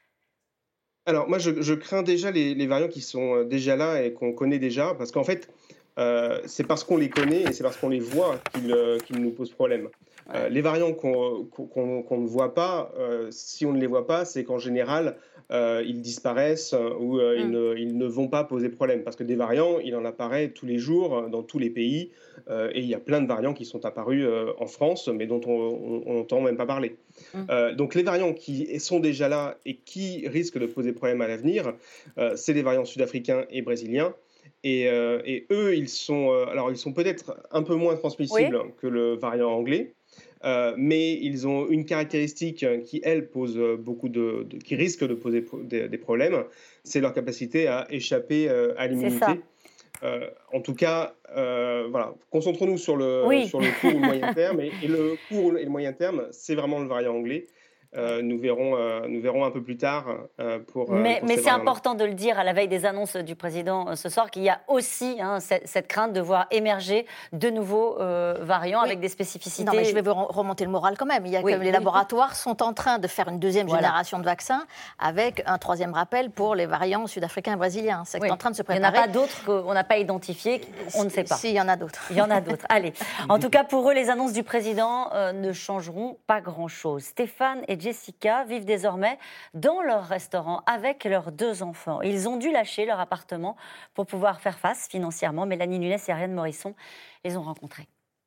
Alors, moi, je, je crains déjà les, les variants qui sont déjà là et qu'on connaît déjà, parce qu'en fait, euh, c'est parce qu'on les connaît et c'est parce qu'on les voit qu'ils, euh, qu'ils nous posent problème. Ouais. Euh, les variants qu'on, qu'on, qu'on ne voit pas, euh, si on ne les voit pas, c'est qu'en général, euh, ils disparaissent ou euh, mm. ils, ne, ils ne vont pas poser problème. Parce que des variants, il en apparaît tous les jours dans tous les pays, euh, et il y a plein de variants qui sont apparus euh, en France, mais dont on n'entend même pas parler. Mm. Euh, donc les variants qui sont déjà là et qui risquent de poser problème à l'avenir, euh, c'est les variants sud-africains et brésiliens. Et, euh, et eux, ils sont, euh, alors ils sont peut-être un peu moins transmissibles oui. que le variant anglais, euh, mais ils ont une caractéristique qui, elle, pose beaucoup de, de qui risque de poser des, des problèmes, c'est leur capacité à échapper euh, à l'immunité. Euh, en tout cas, euh, voilà, concentrons-nous sur le, oui. sur le court ou le moyen terme. Et, et le court et le moyen terme, c'est vraiment le variant anglais. Euh, nous, verrons, euh, nous verrons un peu plus tard euh, pour. Mais, pour mais c'est important de le dire à la veille des annonces du président euh, ce soir, qu'il y a aussi hein, cette, cette crainte de voir émerger de nouveaux euh, variants oui. avec des spécificités. Non, mais je vais vous remonter le moral quand même. Il y a oui, que les oui. laboratoires sont en train de faire une deuxième voilà. génération de vaccins avec un troisième rappel pour les variants sud-africains et brésiliens. C'est oui. en train de se préparer. Il n'y en a pas d'autres qu'on n'a pas identifiés, on ne sait pas. Si, il y en a d'autres. Il y en a d'autres. Allez. En tout cas, pour eux, les annonces du président euh, ne changeront pas grand-chose. Stéphane et Jessica vivent désormais dans leur restaurant avec leurs deux enfants. Ils ont dû lâcher leur appartement pour pouvoir faire face financièrement. Mélanie Nunes et Ariane Morisson les ont rencontrés.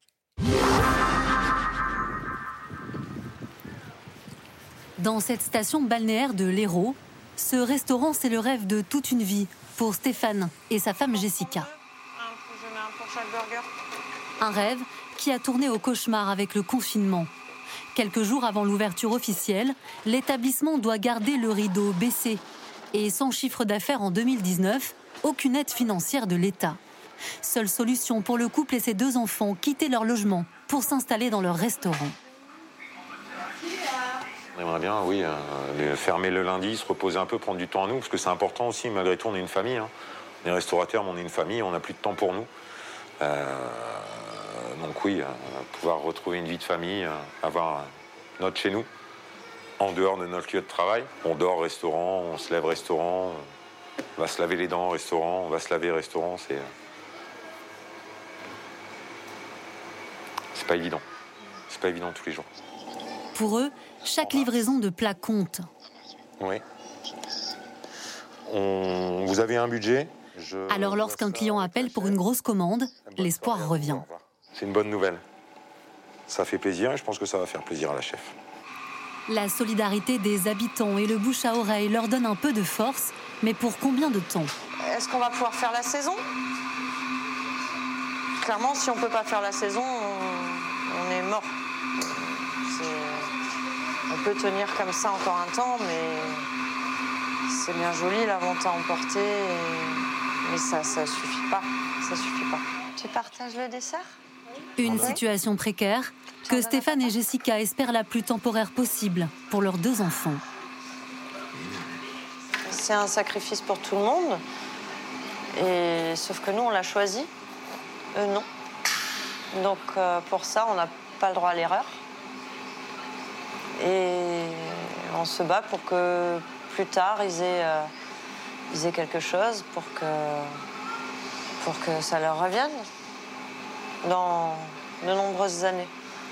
Dans cette station balnéaire de l'Hérault, ce restaurant, c'est le rêve de toute une vie pour Stéphane et sa femme Jessica. Je mets un pour chaque burger. Un rêve qui a tourné au cauchemar avec le confinement. Quelques jours avant l'ouverture officielle, l'établissement doit garder le rideau baissé. Et sans chiffre d'affaires en deux mille dix-neuf, aucune aide financière de l'État. Seule solution pour le couple et ses deux enfants, quitter leur logement pour s'installer dans leur restaurant. On aimerait bien, oui, euh, fermer le lundi, se reposer un peu, prendre du temps à nous, parce que c'est important aussi, malgré tout, on est une famille. Hein. On est restaurateurs, mais on est une famille, on n'a plus de temps pour nous. Euh, donc oui, euh, pouvoir retrouver une vie de famille, euh, avoir notre chez nous, en dehors de notre lieu de travail. On dort au restaurant, on se lève au restaurant, on va se laver les dents au restaurant, on va se laver au restaurant, c'est... C'est pas évident. C'est pas évident tous les jours. Pour eux, chaque livraison de plats compte. Oui. On... Vous avez un budget ? Je... Alors lorsqu'un client appelle pour une grosse commande, l'espoir revient. C'est une bonne nouvelle. Ça fait plaisir et je pense que ça va faire plaisir à la chef. La solidarité des habitants et le bouche à oreille leur donnent un peu de force, mais pour combien de temps ? Est-ce qu'on va pouvoir faire la saison ? Clairement, si on ne peut pas faire la saison, on, on est mort. C'est... On peut tenir comme ça encore un temps, mais c'est bien joli la vente à emporter, et... mais ça ne suffit pas. Ça suffit pas. Tu partages le dessert ? Une situation précaire que Stéphane et Jessica espèrent la plus temporaire possible pour leurs deux enfants. C'est un sacrifice pour tout le monde, et sauf que nous, on l'a choisi, eux non. Donc euh, pour ça, on n'a pas le droit à l'erreur. Et on se bat pour que plus tard, ils aient, euh, ils aient quelque chose pour que, pour que ça leur revienne. dans de nombreuses années.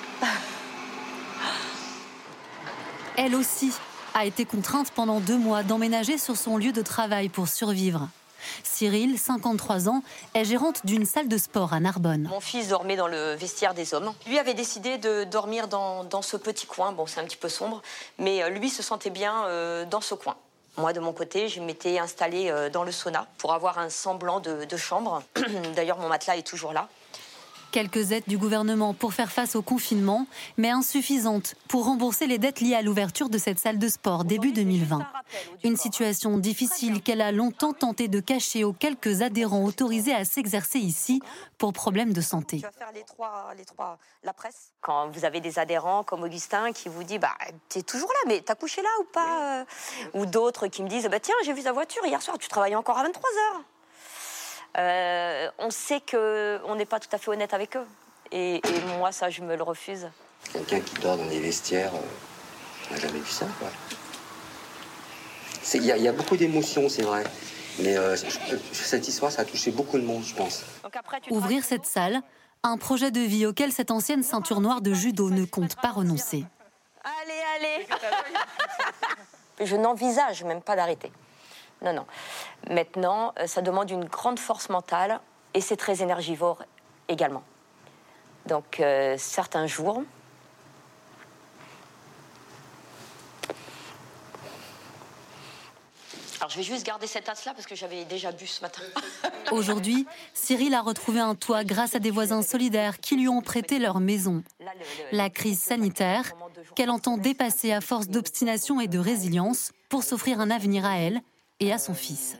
Elle aussi a été contrainte pendant deux mois d'emménager sur son lieu de travail pour survivre. Cyril, cinquante-trois ans, est gérante d'une salle de sport à Narbonne. Mon fils dormait dans le vestiaire des hommes. Lui avait décidé de dormir dans, dans ce petit coin. Bon, c'est un petit peu sombre, mais lui se sentait bien euh, dans ce coin. Moi, de mon côté, je m'étais installée euh, dans le sauna pour avoir un semblant de, de chambre. D'ailleurs, mon matelas est toujours là. Quelques aides du gouvernement pour faire face au confinement, mais insuffisantes pour rembourser les dettes liées à l'ouverture de cette salle de sport début deux mille vingt. Une situation difficile qu'elle a longtemps tenté de cacher aux quelques adhérents autorisés à s'exercer ici pour problèmes de santé. Tu vas faire les trois, les trois, la presse. Quand vous avez des adhérents comme Augustin qui vous dit bah, « t'es toujours là, mais t'as couché là ou pas ?» Ou d'autres qui me disent bah, « Tiens, j'ai vu ta voiture hier soir, tu travailles encore à vingt-trois heures » Euh, on sait qu'on n'est pas tout à fait honnête avec eux. Et, et moi, ça, je me le refuse. Quelqu'un qui dort dans des vestiaires, euh, on n'a jamais vu ça, quoi. Il y, y a beaucoup d'émotions, c'est vrai. Mais euh, je, cette histoire, ça a touché beaucoup de monde, je pense. Après, Ouvrir cette salle, un projet de vie auquel cette ancienne ceinture noire de judo ne compte pas renoncer. Allez, allez. Je n'envisage même pas d'arrêter. Non, non. Maintenant, ça demande une grande force mentale et c'est très énergivore également. Donc, euh, certains jours... Alors, je vais juste garder cette tasse-là parce que j'avais déjà bu ce matin. Aujourd'hui, Cyril a retrouvé un toit grâce à des voisins solidaires qui lui ont prêté leur maison. La crise sanitaire, qu'elle entend dépasser à force d'obstination et de résilience pour s'offrir un avenir à elle et à son fils.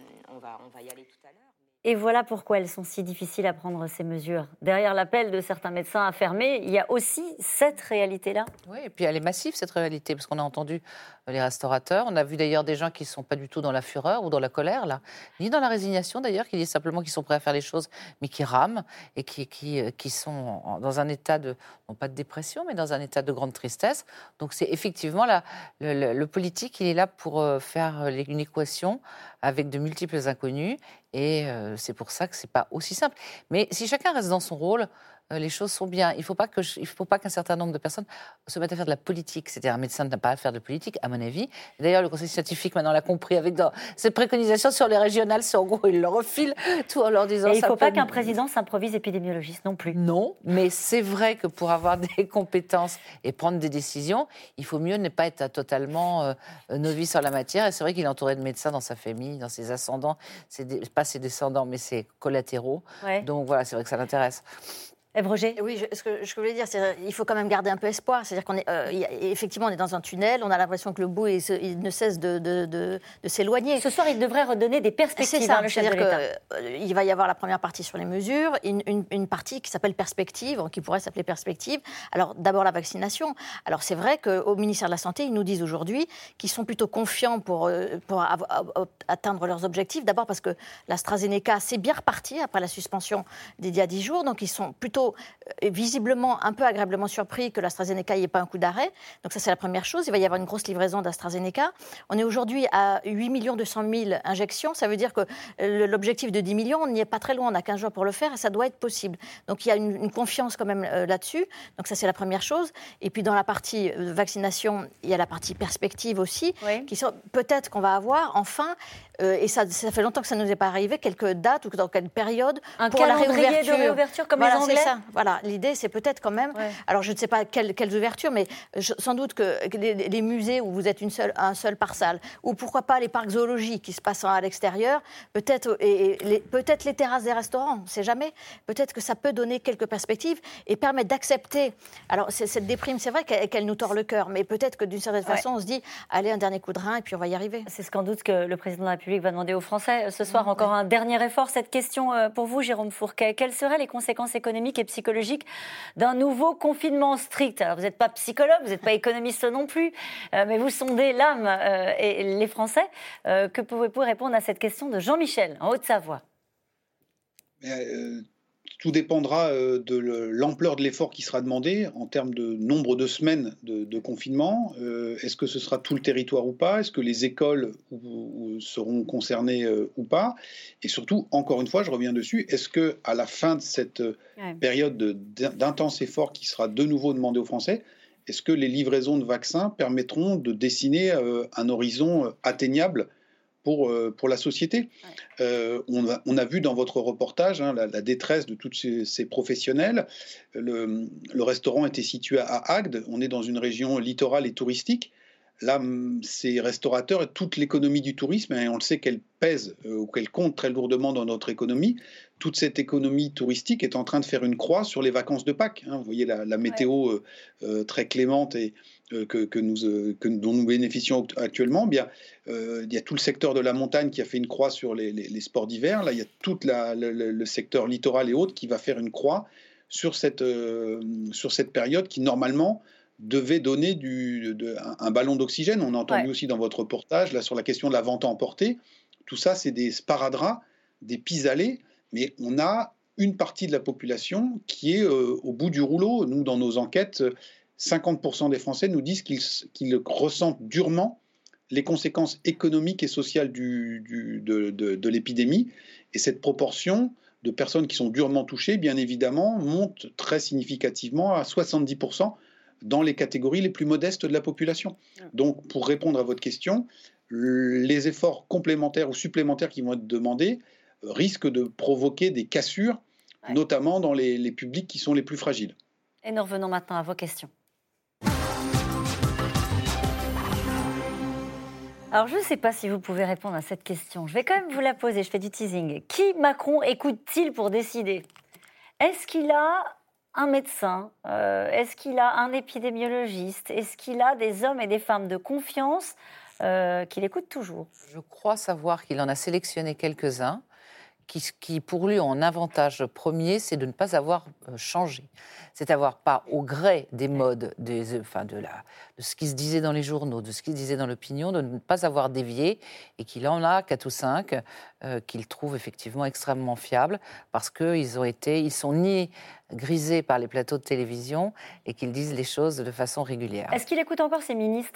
Et voilà pourquoi elles sont si difficiles à prendre, ces mesures. Derrière l'appel de certains médecins à fermer, il y a aussi cette réalité-là. Oui, et puis elle est massive, cette réalité, parce qu'on a entendu les restaurateurs. On a vu d'ailleurs des gens qui ne sont pas du tout dans la fureur ou dans la colère, là, ni dans la résignation d'ailleurs, qui disent simplement qu'ils sont prêts à faire les choses, mais qui rament et qui, qui, qui sont dans un état de, non pas de dépression, mais dans un état de grande tristesse. Donc c'est effectivement la, le, le, le politique, il est là pour faire une équation avec de multiples inconnus. Et euh, c'est pour ça que ce n'est pas aussi simple. Mais si chacun reste dans son rôle, euh, les choses sont bien. Il ne faut pas qu'un certain nombre de personnes se mettent à faire de la politique. C'est-à-dire un médecin n'a pas à faire de politique, à mon avis. D'ailleurs, le Conseil scientifique, maintenant, l'a compris avec dans cette préconisation sur les régionales. C'est en gros, il leur refile tout en leur disant... Et il ne faut pas qu'un président s'improvise épidémiologiste non plus. Non, mais c'est vrai que pour avoir des compétences et prendre des décisions, il faut mieux ne pas être totalement euh, novice en la matière. Et c'est vrai qu'il est entouré de médecins dans sa famille, dans ses ascendants. C'est des, pas ses descendants, mais ses collatéraux. Ouais. Donc voilà, c'est vrai que ça l'intéresse. Ève Roger ? Oui, je, ce, que, ce que je voulais dire, c'est qu'il faut quand même garder un peu espoir. C'est-à-dire qu'on est, euh, y a, effectivement, on est dans un tunnel, on a l'impression que le bout il, il ne cesse de, de, de, de s'éloigner. Ce soir, il devrait redonner des perspectives. C'est ça, hein, le chef de l'État. Euh, il va y avoir la première partie sur les mesures, une, une, une partie qui s'appelle perspective, qui pourrait s'appeler perspective. Alors, d'abord la vaccination. Alors, c'est vrai qu'au ministère de la Santé, ils nous disent aujourd'hui qu'ils sont plutôt confiants pour, pour avoir, atteindre leurs objectifs. D'abord parce que l'AstraZeneca s'est bien reparti après la suspension d'il y a dix jours. Donc, ils sont plutôt euh, visiblement un peu agréablement surpris que l'AstraZeneca n'y ait pas un coup d'arrêt. Donc ça, c'est la première chose. Il va y avoir une grosse livraison d'AstraZeneca. On est aujourd'hui à huit millions deux cent mille injections. Ça veut dire que l'objectif de dix millions, on n'y est pas très loin. On a quinze jours pour le faire et ça doit être possible. Donc il y a une, une confiance quand même euh, là-dessus. Donc ça, c'est la première chose. Et puis dans la partie euh, vaccination, il y a la partie perspective aussi, oui. qui sont peut-être qu'on va avoir enfin, euh, et ça, ça fait longtemps que ça ne nous est pas arrivé, quelques dates ou dans quelle période un pour la réouverture. de réouverture comme voilà, les Anglais. C'est ça. Voilà, l'idée, c'est peut-être quand même. Ouais. Alors, je ne sais pas quelles, quelles ouvertures, mais je, sans doute que les, les musées où vous êtes une seule, un seul par salle, ou pourquoi pas les parcs zoologiques qui se passent à l'extérieur, peut-être et, et les, peut-être les terrasses des restaurants, on ne sait jamais. Peut-être que ça peut donner quelques perspectives et permettre d'accepter. Alors, cette déprime, c'est vrai qu'elle, qu'elle nous tord le cœur, mais peut-être que d'une certaine façon, ouais. on se dit, allez, un dernier coup de rein et puis on va y arriver. C'est sans doute que le président de la République va demander aux Français ce soir. Mmh, encore ouais. un dernier effort. Cette question pour vous, Jérôme Fourquet. Quelles seraient les conséquences économiques et psychologiques d'un nouveau confinement strict? Alors, vous n'êtes pas psychologue, vous n'êtes pas économiste non plus, euh, mais vous sondez l'âme euh, et les Français. Euh, que pouvez-vous répondre à cette question de Jean-Michel, en Haute-Savoie? euh, tout dépendra euh, de le, l'ampleur de l'effort qui sera demandé en termes de nombre de semaines de, de confinement. Euh, est-ce que ce sera tout le territoire ou pas? Est-ce que les écoles ou, ou seront concernées euh, ou pas? Et surtout, encore une fois, je reviens dessus, est-ce qu'à la fin de cette ouais. période de, d'intense effort qui sera de nouveau demandé aux Français, est-ce que les livraisons de vaccins permettront de dessiner euh, un horizon atteignable pour, euh, pour la société? euh, on, a, on a vu dans votre reportage hein, la, la détresse de tous ces, ces professionnels. Le, le restaurant était situé à Agde, on est dans une région littorale et touristique. Là, ces restaurateurs et toute l'économie du tourisme, et on le sait qu'elle pèse euh, ou qu'elle compte très lourdement dans notre économie, toute cette économie touristique est en train de faire une croix sur les vacances de Pâques. Hein. Vous voyez la, la météo euh, euh, très clémente et, euh, que, que nous, euh, que, dont nous bénéficions actuellement. Bien, euh, il y a tout le secteur de la montagne qui a fait une croix sur les, les, les sports d'hiver. Là, il y a tout la, le, le secteur littoral et autres qui va faire une croix sur cette, euh, sur cette période qui, normalement, devait donner du, de, un, un ballon d'oxygène. On a entendu ouais. aussi dans votre reportage là, sur la question de la vente à emporter. Tout ça, c'est des sparadraps, des pis-aller, mais on a une partie de la population qui est euh, au bout du rouleau. Nous, dans nos enquêtes, cinquante pour cent des Français nous disent qu'ils, qu'ils ressentent durement les conséquences économiques et sociales du, du, de, de, de l'épidémie. Et cette proportion de personnes qui sont durement touchées, bien évidemment, monte très significativement à soixante-dix pour cent dans les catégories les plus modestes de la population. Donc, pour répondre à votre question, les efforts complémentaires ou supplémentaires qui vont être demandés risquent de provoquer des cassures, ouais. notamment dans les, les publics qui sont les plus fragiles. Et nous revenons maintenant à vos questions. Alors, je ne sais pas si vous pouvez répondre à cette question. Je vais quand même vous la poser, je fais du teasing. Qui Macron écoute-t-il pour décider? Est-ce qu'il a un médecin? euh, Est-ce qu'il a un épidémiologiste? Est-ce qu'il a des hommes et des femmes de confiance euh, qu'il écoute toujours? Je crois savoir qu'il en a sélectionné quelques-uns qui, qui pour lui, ont un avantage premier, c'est de ne pas avoir euh, changé. C'est d'avoir pas au gré des modes, des, enfin de, la, de ce qui se disait dans les journaux, de ce qui se disait dans l'opinion, de ne pas avoir dévié, et qu'il en a quatre ou cinq euh, qu'il trouve effectivement extrêmement fiables, parce qu'ils ont été, ils sont ni grisés par les plateaux de télévision, et qu'ils disent les choses de façon régulière. Est-ce qu'il écoute encore ses ministres ?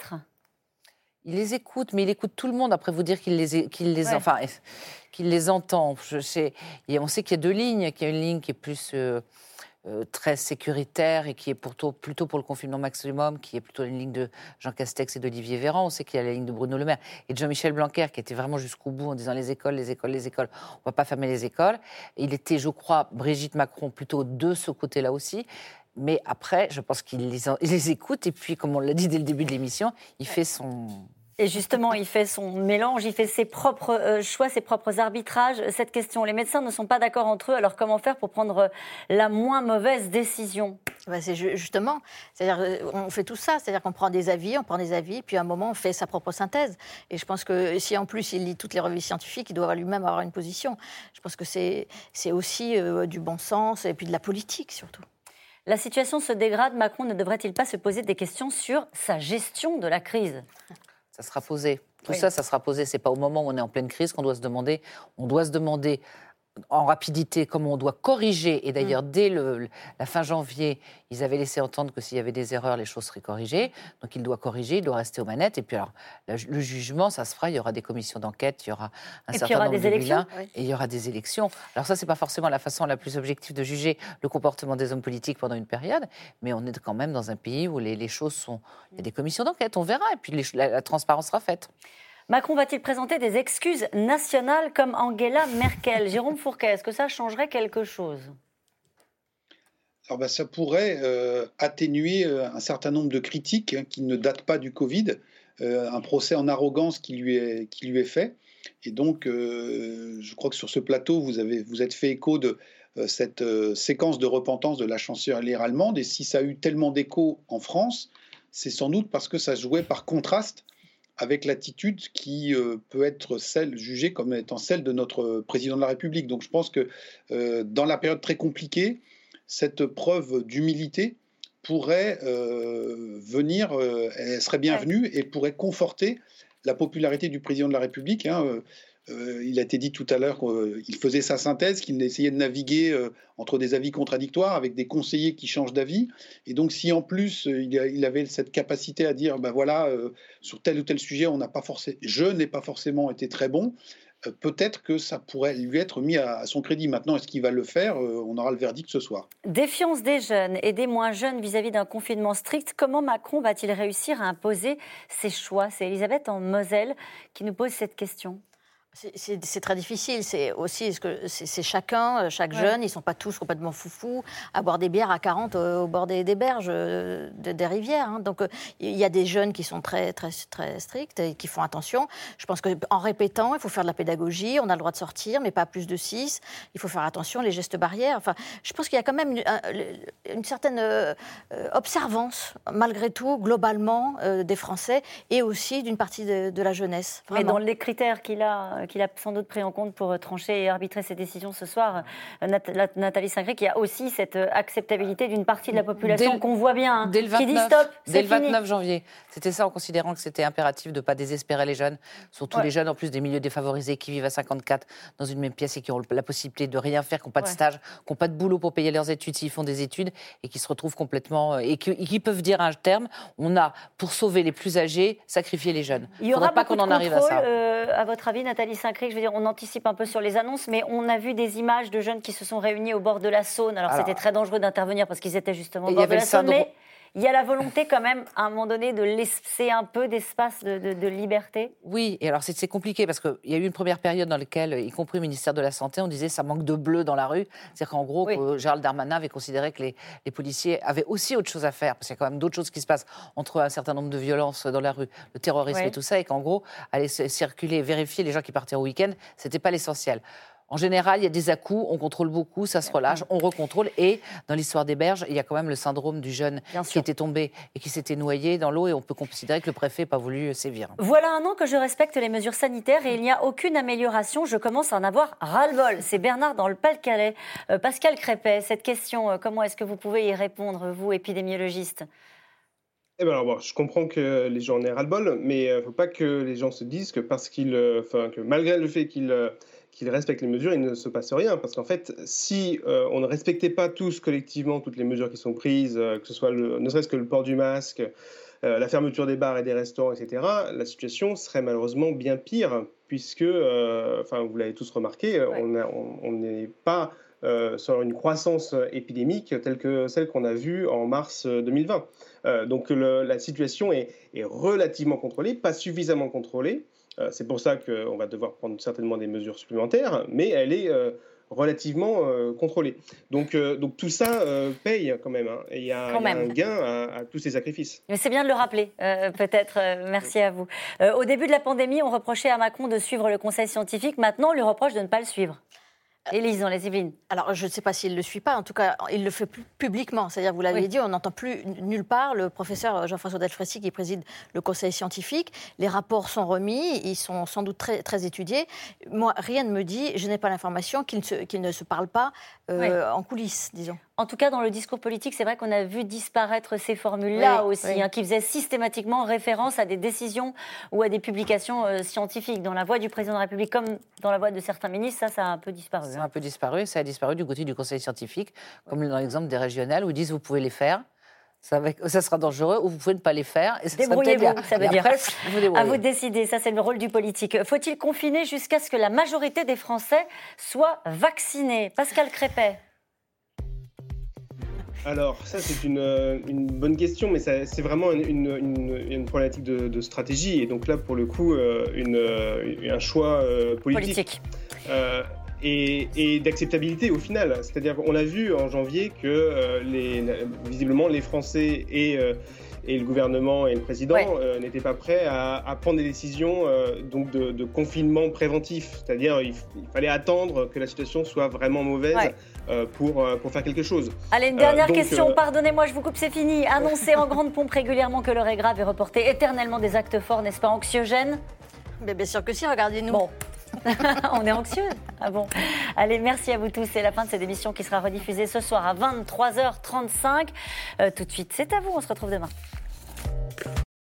Il les écoute, mais il écoute tout le monde. Après, vous dire qu'il les, qu'il les, ouais. enfin, qu'il les entend. Je sais, on sait qu'il y a deux lignes, qu'il y a une ligne qui est plus euh, euh, très sécuritaire et qui est plutôt, plutôt pour le confinement maximum, qui est plutôt une ligne de Jean Castex et d'Olivier Véran. On sait qu'il y a la ligne de Bruno Le Maire et de Jean-Michel Blanquer qui était vraiment jusqu'au bout en disant les écoles, les écoles, les écoles. On ne va pas fermer les écoles. Il était, je crois, Brigitte Macron plutôt de ce côté-là aussi. Mais après, je pense qu'il les, il les écoute et puis, comme on l'a dit dès le début de l'émission, il fait son... Et justement, il fait son mélange, il fait ses propres euh, choix, ses propres arbitrages. Cette question, les médecins ne sont pas d'accord entre eux, alors comment faire pour prendre la moins mauvaise décision ? Ben c'est justement, c'est-à-dire on fait tout ça, c'est-à-dire qu'on prend des avis, on prend des avis, puis à un moment on fait sa propre synthèse. Et je pense que si en plus il lit toutes les revues scientifiques, il doit lui-même avoir une position. Je pense que c'est, c'est aussi euh, du bon sens et puis de la politique surtout. La situation se dégrade, Macron ne devrait-il pas se poser des questions sur sa gestion de la crise ? Ça sera posé. Tout oui. ça, ça sera posé. C'est pas au moment où on est en pleine crise qu'on doit se demander. On doit se demander en rapidité comment on doit corriger. Et d'ailleurs, mmh. dès le, la fin janvier, ils avaient laissé entendre que s'il y avait des erreurs, les choses seraient corrigées. Donc il doit corriger, il doit rester aux manettes. Et puis alors, le, le jugement, ça se fera. Il y aura des commissions d'enquête, il y aura un et certain puis il y aura nombre des de élections, bilans, oui. et il y aura des élections. Alors ça, c'est pas forcément la façon la plus objective de juger le comportement des hommes politiques pendant une période, mais on est quand même dans un pays où les, les choses sont... Il y a des commissions d'enquête, on verra. Et puis les, la, la transparence sera faite. Macron va-t-il présenter des excuses nationales comme Angela Merkel ? Jérôme Fourquet, est-ce que ça changerait quelque chose ? Alors ben, ça pourrait euh, atténuer euh, un certain nombre de critiques hein, qui ne datent pas du Covid, euh, un procès en arrogance qui lui est, qui lui est fait. Et donc, euh, je crois que sur ce plateau, vous, avez, vous êtes fait écho de euh, cette euh, séquence de repentance de la chancelière allemande. Et si ça a eu tellement d'écho en France, c'est sans doute parce que ça jouait par contraste avec l'attitude qui euh, peut être celle, jugée comme étant celle de notre président de la République. Donc je pense que euh, dans la période très compliquée, cette preuve d'humilité pourrait euh, venir, euh, elle serait bienvenue et pourrait conforter la popularité du président de la République. Hein. Euh, il a été dit tout à l'heure qu'il faisait sa synthèse, qu'il essayait de naviguer euh, entre des avis contradictoires avec des conseillers qui changent d'avis. Et donc, si en plus euh, il, a, il avait cette capacité à dire, ben voilà, euh, sur tel ou tel sujet, on n'a pas forcément, je n'ai pas forcément été très bon. Euh, peut-être que ça pourrait lui être mis à, à son crédit. Maintenant, est-ce qu'il va le faire ? euh, On aura le verdict ce soir. Défiance des jeunes et des moins jeunes vis-à-vis d'un confinement strict. Comment Macron va-t-il réussir à imposer ses choix ? C'est Elisabeth en Moselle qui nous pose cette question. C'est, c'est, c'est très difficile. C'est aussi ce que c'est, c'est chacun, chaque ouais. jeune. Ils ne sont pas tous complètement foufous à boire des bières à quarante au, au bord des, des berges, de, des rivières. Hein. Donc il y a des jeunes qui sont très, très, très stricts et qui font attention. Je pense qu'en répétant, il faut faire de la pédagogie. On a le droit de sortir, mais pas plus de six. Il faut faire attention, les gestes barrières. Enfin, je pense qu'il y a quand même une, une certaine euh, observance, malgré tout, globalement, euh, des Français et aussi d'une partie de, de la jeunesse. Vraiment. Mais dans les critères qu'il a. qu'il a sans doute pris en compte pour trancher et arbitrer ses décisions ce soir, Nat- Nathalie Sincré, qui a aussi cette acceptabilité d'une partie de la population dès, qu'on voit bien, hein, dès le vingt-neuf, qui dit stop, c'est dès le fini. vingt-neuf janvier. C'était ça en considérant que c'était impératif de ne pas désespérer les jeunes, surtout ouais. les jeunes en plus des milieux défavorisés qui vivent à cinquante-quatre dans une même pièce et qui ont la possibilité de rien faire, qui n'ont pas de ouais. stage, qui n'ont pas de boulot pour payer leurs études s'ils font des études et qui se retrouvent complètement... et qui, et qui peuvent dire à un terme, on a, pour sauver les plus âgés, sacrifié les jeunes. Il y aura pas qu'on en arrive à ça. Euh, à votre avis, Nathalie Sincré, je veux dire, on anticipe un peu sur les annonces, mais on a vu des images de jeunes qui se sont réunis au bord de la Saône. Alors, Alors c'était très dangereux d'intervenir parce qu'ils étaient justement au bord de la Saône, mais il y a la volonté quand même, à un moment donné, de laisser un peu d'espace de, de, de liberté. Oui, et alors c'est, c'est compliqué parce qu'il y a eu une première période dans laquelle, y compris le ministère de la Santé, on disait ça manque de bleu dans la rue. C'est-à-dire qu'en gros, oui. Gérald Darmanin avait considéré que les, les policiers avaient aussi autre chose à faire, parce qu'il y a quand même d'autres choses qui se passent entre un certain nombre de violences dans la rue, le terrorisme oui. et tout ça, et qu'en gros, aller circuler, vérifier les gens qui partaient au week-end, c'était pas l'essentiel. En général, il y a des à-coups, on contrôle beaucoup, ça se relâche, on recontrôle. Et dans l'histoire des berges, il y a quand même le syndrome du jeune Bien qui sûr. était tombé et qui s'était noyé dans l'eau. Et on peut considérer que le préfet n'a pas voulu sévir. Voilà un an que je respecte les mesures sanitaires et il n'y a aucune amélioration. Je commence à en avoir ras-le-bol. C'est Bernard dans le Pas-de-Calais. Euh, Pascal Crépet, cette question, euh, comment est-ce que vous pouvez y répondre, vous, épidémiologiste ? Eh ben alors, bon, je comprends que les gens en aient ras-le-bol, mais il ne faut pas que les gens se disent que parce qu'ils, enfin, que malgré le fait qu'ils qu'ils respectent les mesures, il ne se passe rien. Parce qu'en fait, si euh, on ne respectait pas tous collectivement toutes les mesures qui sont prises, euh, que ce soit le, ne serait-ce que le port du masque, euh, la fermeture des bars et des restaurants, et cetera, la situation serait malheureusement bien pire, puisque, euh, enfin, vous l'avez tous remarqué, ouais. on n'est pas euh, sur une croissance épidémique telle que celle qu'on a vue en mars deux mille vingt. Euh, donc le, la situation est, est relativement contrôlée, pas suffisamment contrôlée. Euh, c'est pour ça qu'on va devoir prendre certainement des mesures supplémentaires, mais elle est euh, relativement euh, contrôlée. Donc, euh, donc tout ça euh, paye quand même. Hein, et il y a, y a un gain à, à tous ces sacrifices. Mais c'est bien de le rappeler, euh, peut-être. Euh, merci à vous. Euh, au début de la pandémie, on reprochait à Macron de suivre le conseil scientifique. Maintenant, on lui reproche de ne pas le suivre. Élise, dans les Yvelines. Alors, je ne sais pas s'il ne le suit pas. En tout cas, il le fait plus publiquement. C'est-à-dire, vous l'avez oui. dit, on n'entend plus nulle part le professeur Jean-François Delfraissy qui préside le conseil scientifique. Les rapports sont remis. Ils sont sans doute très, très étudiés. Moi, rien ne me dit, je n'ai pas l'information qu'il ne se, qu'il ne se parle pas euh, oui. en coulisses, disons. En tout cas, dans le discours politique, c'est vrai qu'on a vu disparaître ces formules-là oui, aussi, oui. Hein, qui faisaient systématiquement référence à des décisions ou à des publications euh, scientifiques. Dans la voix du président de la République, comme dans la voix de certains ministres, ça, ça a un peu disparu. Ça a un peu disparu. Ça a disparu du côté du conseil scientifique, comme dans l'exemple des régionales, où ils disent vous pouvez les faire. Ça, va, ça sera dangereux, ou vous pouvez ne pas les faire. Et ça Débrouillez-vous, ça veut dire. Après, vous à vous de décider, ça c'est le rôle du politique. Faut-il confiner jusqu'à ce que la majorité des Français soient vaccinés ? Pascal Crépet. Alors, ça, c'est une, une bonne question, mais ça, c'est vraiment une, une, une problématique de, de stratégie. Et donc là, pour le coup, une, une, un choix politique. politique. Euh, et, et d'acceptabilité, au final. C'est-à-dire qu'on a vu en janvier que, euh, les, visiblement, les Français et... Euh, et le gouvernement et le président ouais. euh, n'étaient pas prêts à, à prendre des décisions euh, donc de, de confinement préventif. C'est-à-dire il, il fallait attendre que la situation soit vraiment mauvaise ouais. euh, pour, euh, pour faire quelque chose. Allez, une dernière euh, donc, question. Euh... Pardonnez-moi, je vous coupe, c'est fini. Annoncer en grande pompe régulièrement que l'heure est grave et reporter éternellement des actes forts, n'est-ce pas anxiogène ? Mais bien sûr que si, regardez-nous. Bon. On est anxieux. Ah bon. Allez, merci à vous tous. C'est la fin de cette émission qui sera rediffusée ce soir à vingt-trois heures trente-cinq. Euh, tout de suite, c'est à vous. On se retrouve demain.